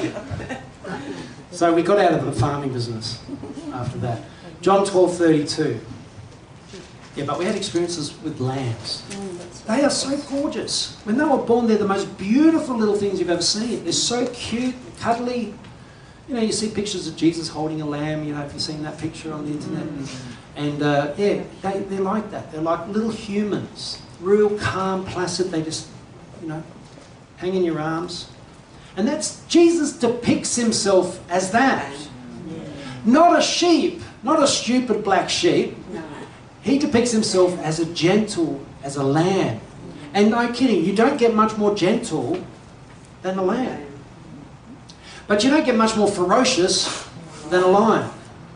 S1: So we got out of the farming business after that. John twelve thirty-two. Yeah, but we had experiences with lambs. They are so gorgeous. When they were born, they're the most beautiful little things you've ever seen. They're so cute, cuddly. You know, you see pictures of Jesus holding a lamb, you know, if you've seen that picture on the internet. And, and uh, yeah, they, they're like that. They're like little humans. Real calm, placid. They just, you know, hang in your arms. And that's, Jesus depicts himself as that. Not a sheep, not a stupid black sheep. He depicts himself as a gentle, as a lamb. And no kidding, you don't get much more gentle than a lamb. But you don't get much more ferocious than a lion.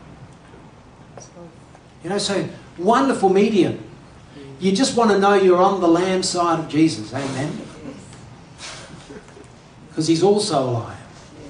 S1: You know, so wonderful medium. You just want to know you're on the lamb side of Jesus, amen? Because he's also a lion.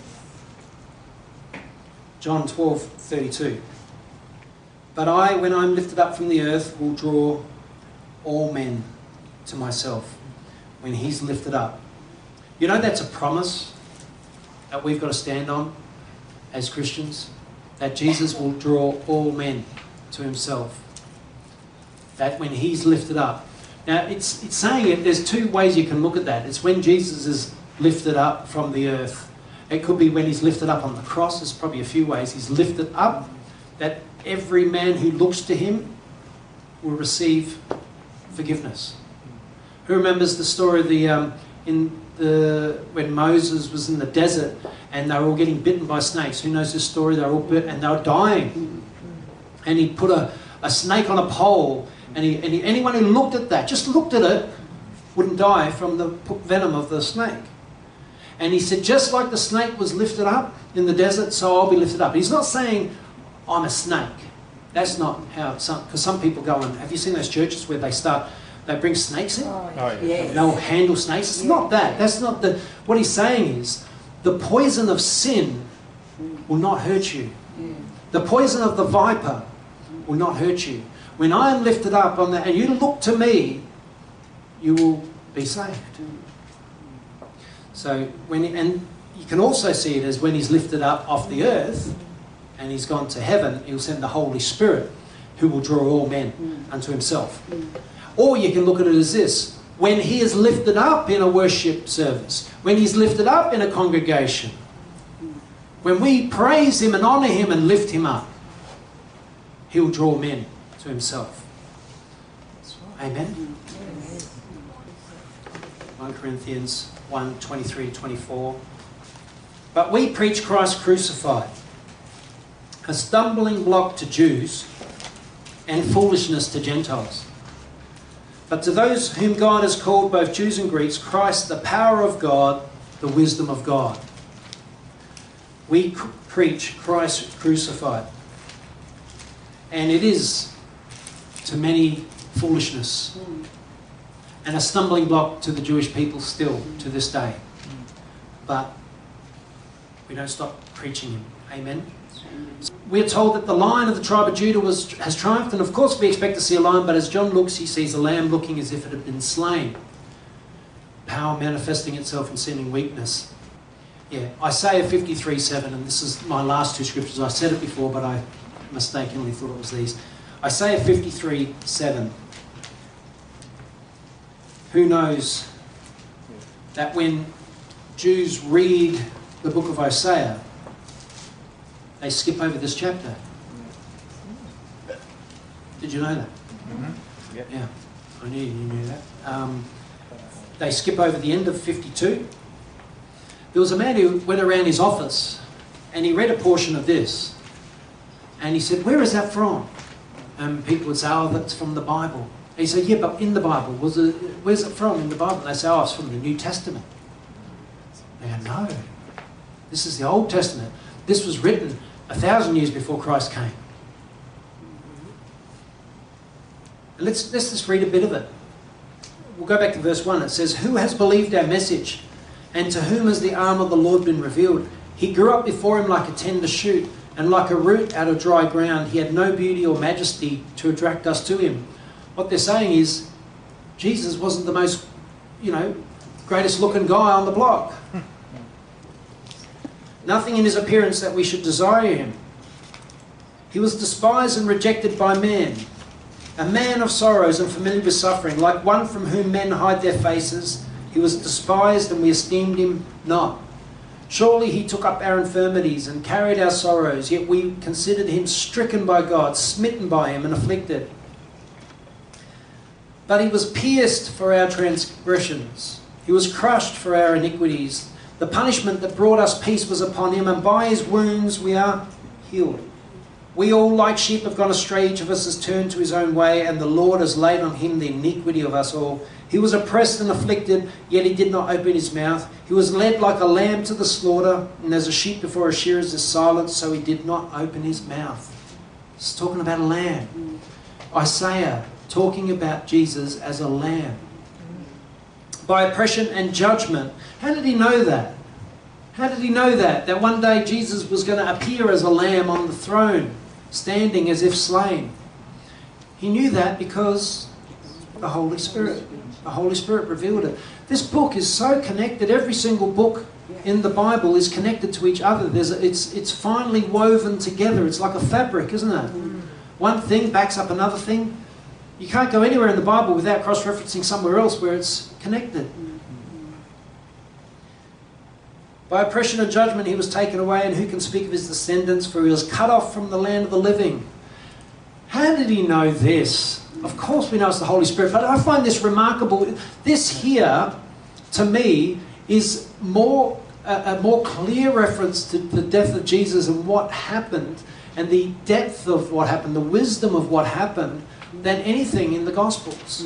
S1: John twelve thirty-two. But I, when I'm lifted up from the earth, will draw all men to myself. When he's lifted up. You know that's a promise that we've got to stand on as Christians. That Jesus will draw all men to himself. that when he's lifted up. Now, it's, it's saying it, there's two ways you can look at that. It's when Jesus is lifted up from the earth. It could be when he's lifted up on the cross. There's probably a few ways. He's lifted up, that every man who looks to him will receive forgiveness. Who remembers the story of the, um, in the, when Moses was in the desert and they were all getting bitten by snakes? Who knows this story? They were all bit and they were dying. And he put a, a snake on a pole, and, he, and he, anyone who looked at that, just looked at it, wouldn't die from the venom of the snake. And he said, just like the snake was lifted up in the desert, so I'll be lifted up. He's not saying, I'm a snake. That's not how some, because some people go and, have you seen those churches where they start, they bring snakes in?
S2: Oh,
S3: Oh, yeah.
S2: yes.
S1: They'll handle snakes. It's not that. That's not the, what he's saying is, the poison of sin will not hurt you.
S2: Yeah.
S1: The poison of the viper will not hurt you. When I am lifted up on that, and you look to me, you will be saved. So when he, and you can also see it as when he's lifted up off the earth and he's gone to heaven, he'll send the Holy Spirit who will draw all men unto himself. Or you can look at it as this: when he is lifted up in a worship service, when he's lifted up in a congregation, when we praise him and honour him and lift him up, he'll draw men to himself. Amen. First Corinthians one, twenty-three to twenty-four. But we preach Christ crucified, a stumbling block to Jews and foolishness to Gentiles. But to those whom God has called, both Jews and Greeks, Christ, the power of God, the wisdom of God. We cr- preach Christ crucified. And it is to many foolishness and a stumbling block to the Jewish people still to this day. But we don't stop preaching him. Amen. We're told that the Lion of the tribe of Judah was, has triumphed, and of course we expect to see a lion, but as John looks, he sees a lamb looking as if it had been slain. Power manifesting itself in sin and weakness. Yeah, Isaiah fifty-three seven, and this is my last two scriptures. I said it before, but I mistakenly thought it was these. Isaiah fifty-three seven. Who knows that when Jews read the book of Isaiah, they skip over this chapter? Did you know that?
S3: Mm-hmm. Yep.
S1: Yeah, I knew you knew that. Um, they skip over the end of fifty-two. There was a man who went around his office and he read a portion of this. And he said, where is that from? And people would say, oh, that's from the Bible. And he said, yeah, but in the Bible, was it, where's it from in the Bible? And they say, oh, it's from the New Testament. They go, no, this is the Old Testament. This was written a thousand years before Christ came. And let's, let's just read a bit of it. We'll go back to verse one. It says, who has believed our message? And to whom has the arm of the Lord been revealed? He grew up before him like a tender shoot, and like a root out of dry ground. He had no beauty or majesty to attract us to him. What they're saying is, Jesus wasn't the most, you know, greatest looking guy on the block. Nothing in his appearance that we should desire him. He was despised and rejected by men, a man of sorrows and familiar with suffering, like one from whom men hide their faces. He was despised and we esteemed him not. Surely he took up our infirmities and carried our sorrows, yet we considered him stricken by God, smitten by him and afflicted. But he was pierced for our transgressions. He was crushed for our iniquities. The punishment that brought us peace was upon him, and by his wounds we are healed. We all like sheep have gone astray, each of us has turned to his own way, and the Lord has laid on him the iniquity of us all. He was oppressed and afflicted, yet he did not open his mouth. He was led like a lamb to the slaughter, and as a sheep before a shearers is silent, so he did not open his mouth. It's talking about a lamb. Isaiah talking about Jesus as a lamb. By oppression and judgment. How did he know that? How did he know that? That one day Jesus was going to appear as a lamb on the throne, standing as if slain. He knew that because the Holy Spirit. The Holy Spirit revealed it. This book is so connected. Every single book in the Bible is connected to each other. There's a, it's, it's finely woven together. It's like a fabric, isn't it? One thing backs up another thing. You can't go anywhere in the Bible without cross-referencing somewhere else where it's connected. By oppression and judgment he was taken away, and who can speak of his descendants? For he was cut off from the land of the living. How did he know this? Of course we know it's the Holy Spirit, but I find this remarkable. This here, to me, is more a, a more clear reference to the death of Jesus and what happened, and the depth of what happened, the wisdom of what happened, than anything in the Gospels.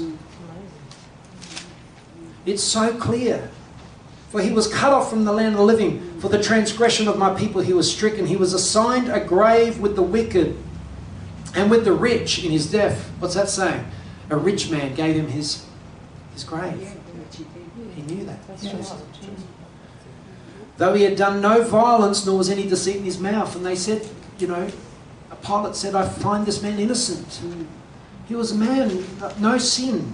S1: It's so clear. For he was cut off from the land of the living. For the transgression of my people he was stricken. He was assigned a grave with the wicked and with the rich in his death. What's that saying? A rich man gave him his, his grave. He knew that. Though he had done no violence, nor was any deceit in his mouth. And they said, you know, Pilate said, I find this man innocent. He was a man, no sin.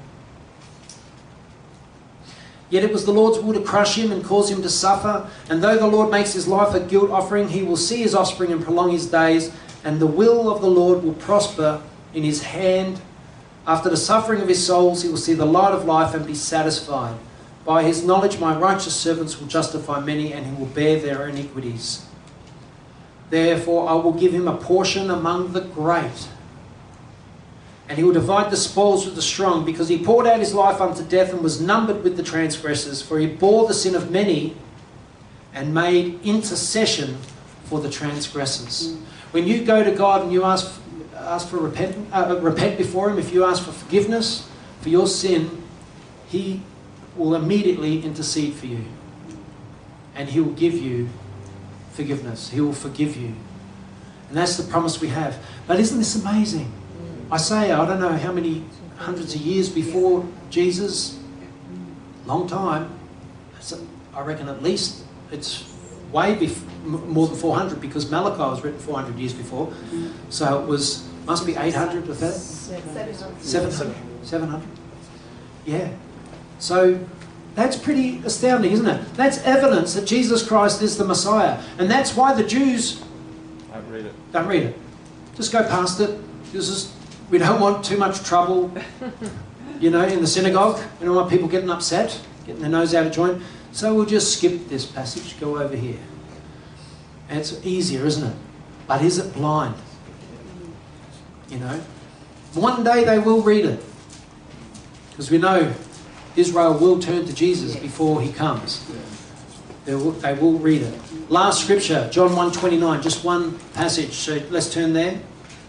S1: Yet it was the Lord's will to crush him and cause him to suffer. And though the Lord makes his life a guilt offering, he will see his offspring and prolong his days. And the will of the Lord will prosper in his hand. After the suffering of his souls, he will see the light of life and be satisfied. By his knowledge, my righteous servants will justify many, and he will bear their iniquities. Therefore, I will give him a portion among the great. And he will divide the spoils with the strong, because he poured out his life unto death and was numbered with the transgressors. For he bore the sin of many and made intercession for the transgressors. Mm. When you go to God and you ask, ask for repent, uh, repent before him, if you ask for forgiveness for your sin, he will immediately intercede for you. And he will give you forgiveness. He will forgive you. And that's the promise we have. But isn't this amazing? Isaiah, I don't know how many hundreds of years before Jesus, long time, so I reckon at least it's way bef- more than four hundred, because Malachi was written four hundred years before. So it was, must be eight hundred with that? seven hundred. seven hundred. Yeah. So that's pretty astounding, isn't it? That's evidence that Jesus Christ is the Messiah. And that's why the Jews
S4: Don't read it.
S1: don't read it. Just go past it. This is We don't want too much trouble, you know, in the synagogue. We don't want people getting upset, getting their nose out of joint. So we'll just skip this passage, go over here. And it's easier, isn't it? But is it blind? You know? One day they will read it. Because we know Israel will turn to Jesus before he comes. They will, they will read it. Last scripture, John one twenty-nine, just one passage. So let's turn there.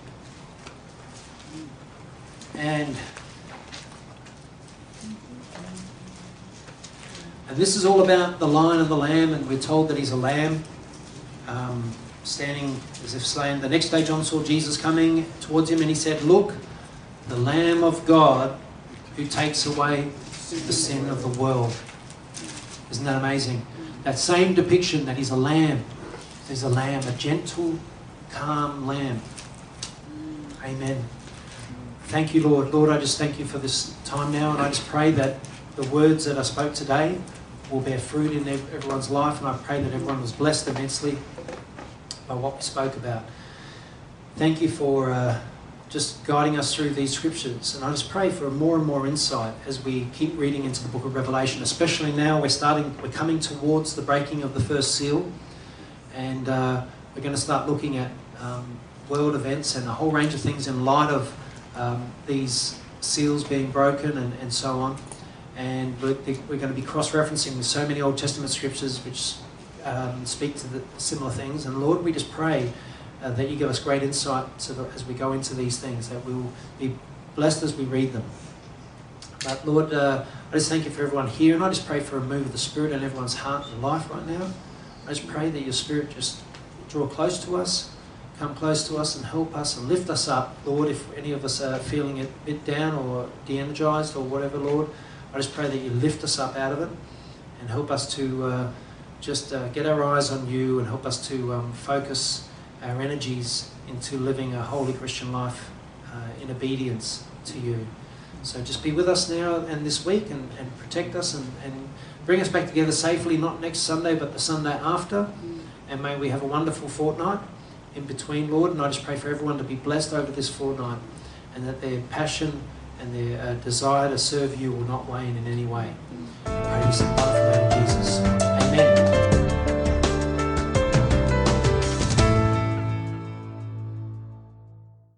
S1: And, and this is all about the Lion and the Lamb, and we're told that he's a lamb, um, standing as if slain. The next day John saw Jesus coming towards him, and he said, look, the Lamb of God who takes away the sin of the world. Isn't that amazing? That same depiction that he's a lamb. He's a lamb, a gentle, calm lamb. Amen. Thank you, Lord. Lord, I just thank you for this time now, and I just pray that the words that I spoke today will bear fruit in everyone's life, and I pray that everyone was blessed immensely by what we spoke about. Thank you for uh, just guiding us through these scriptures, and I just pray for more and more insight as we keep reading into the book of Revelation, especially now we're starting, we're coming towards the breaking of the first seal, and uh, we're going to start looking at um, world events and a whole range of things in light of Um, these seals being broken and, and so on. And we're, we're going to be cross-referencing with so many Old Testament scriptures which um, speak to the similar things. And Lord, we just pray uh, that you give us great insight to the, as we go into these things, that we will be blessed as we read them. But Lord, uh, I just thank you for everyone here, and I just pray for a move of the Spirit in everyone's heart and life right now. I just pray that your Spirit just draw close to us, come close to us and help us and lift us up. Lord, if any of us are feeling a bit down or de-energized or whatever, Lord, I just pray that you lift us up out of it and help us to uh, just uh, get our eyes on you, and help us to um, focus our energies into living a holy Christian life uh, in obedience to you. So just be with us now and this week, and, and protect us, and, and bring us back together safely, not next Sunday but the Sunday after. And may we have a wonderful fortnight in between, Lord, and I just pray for everyone to be blessed over this fortnight. and that their passion and their uh, desire to serve you will not wane in any way. Pray this in the mighty name of Jesus.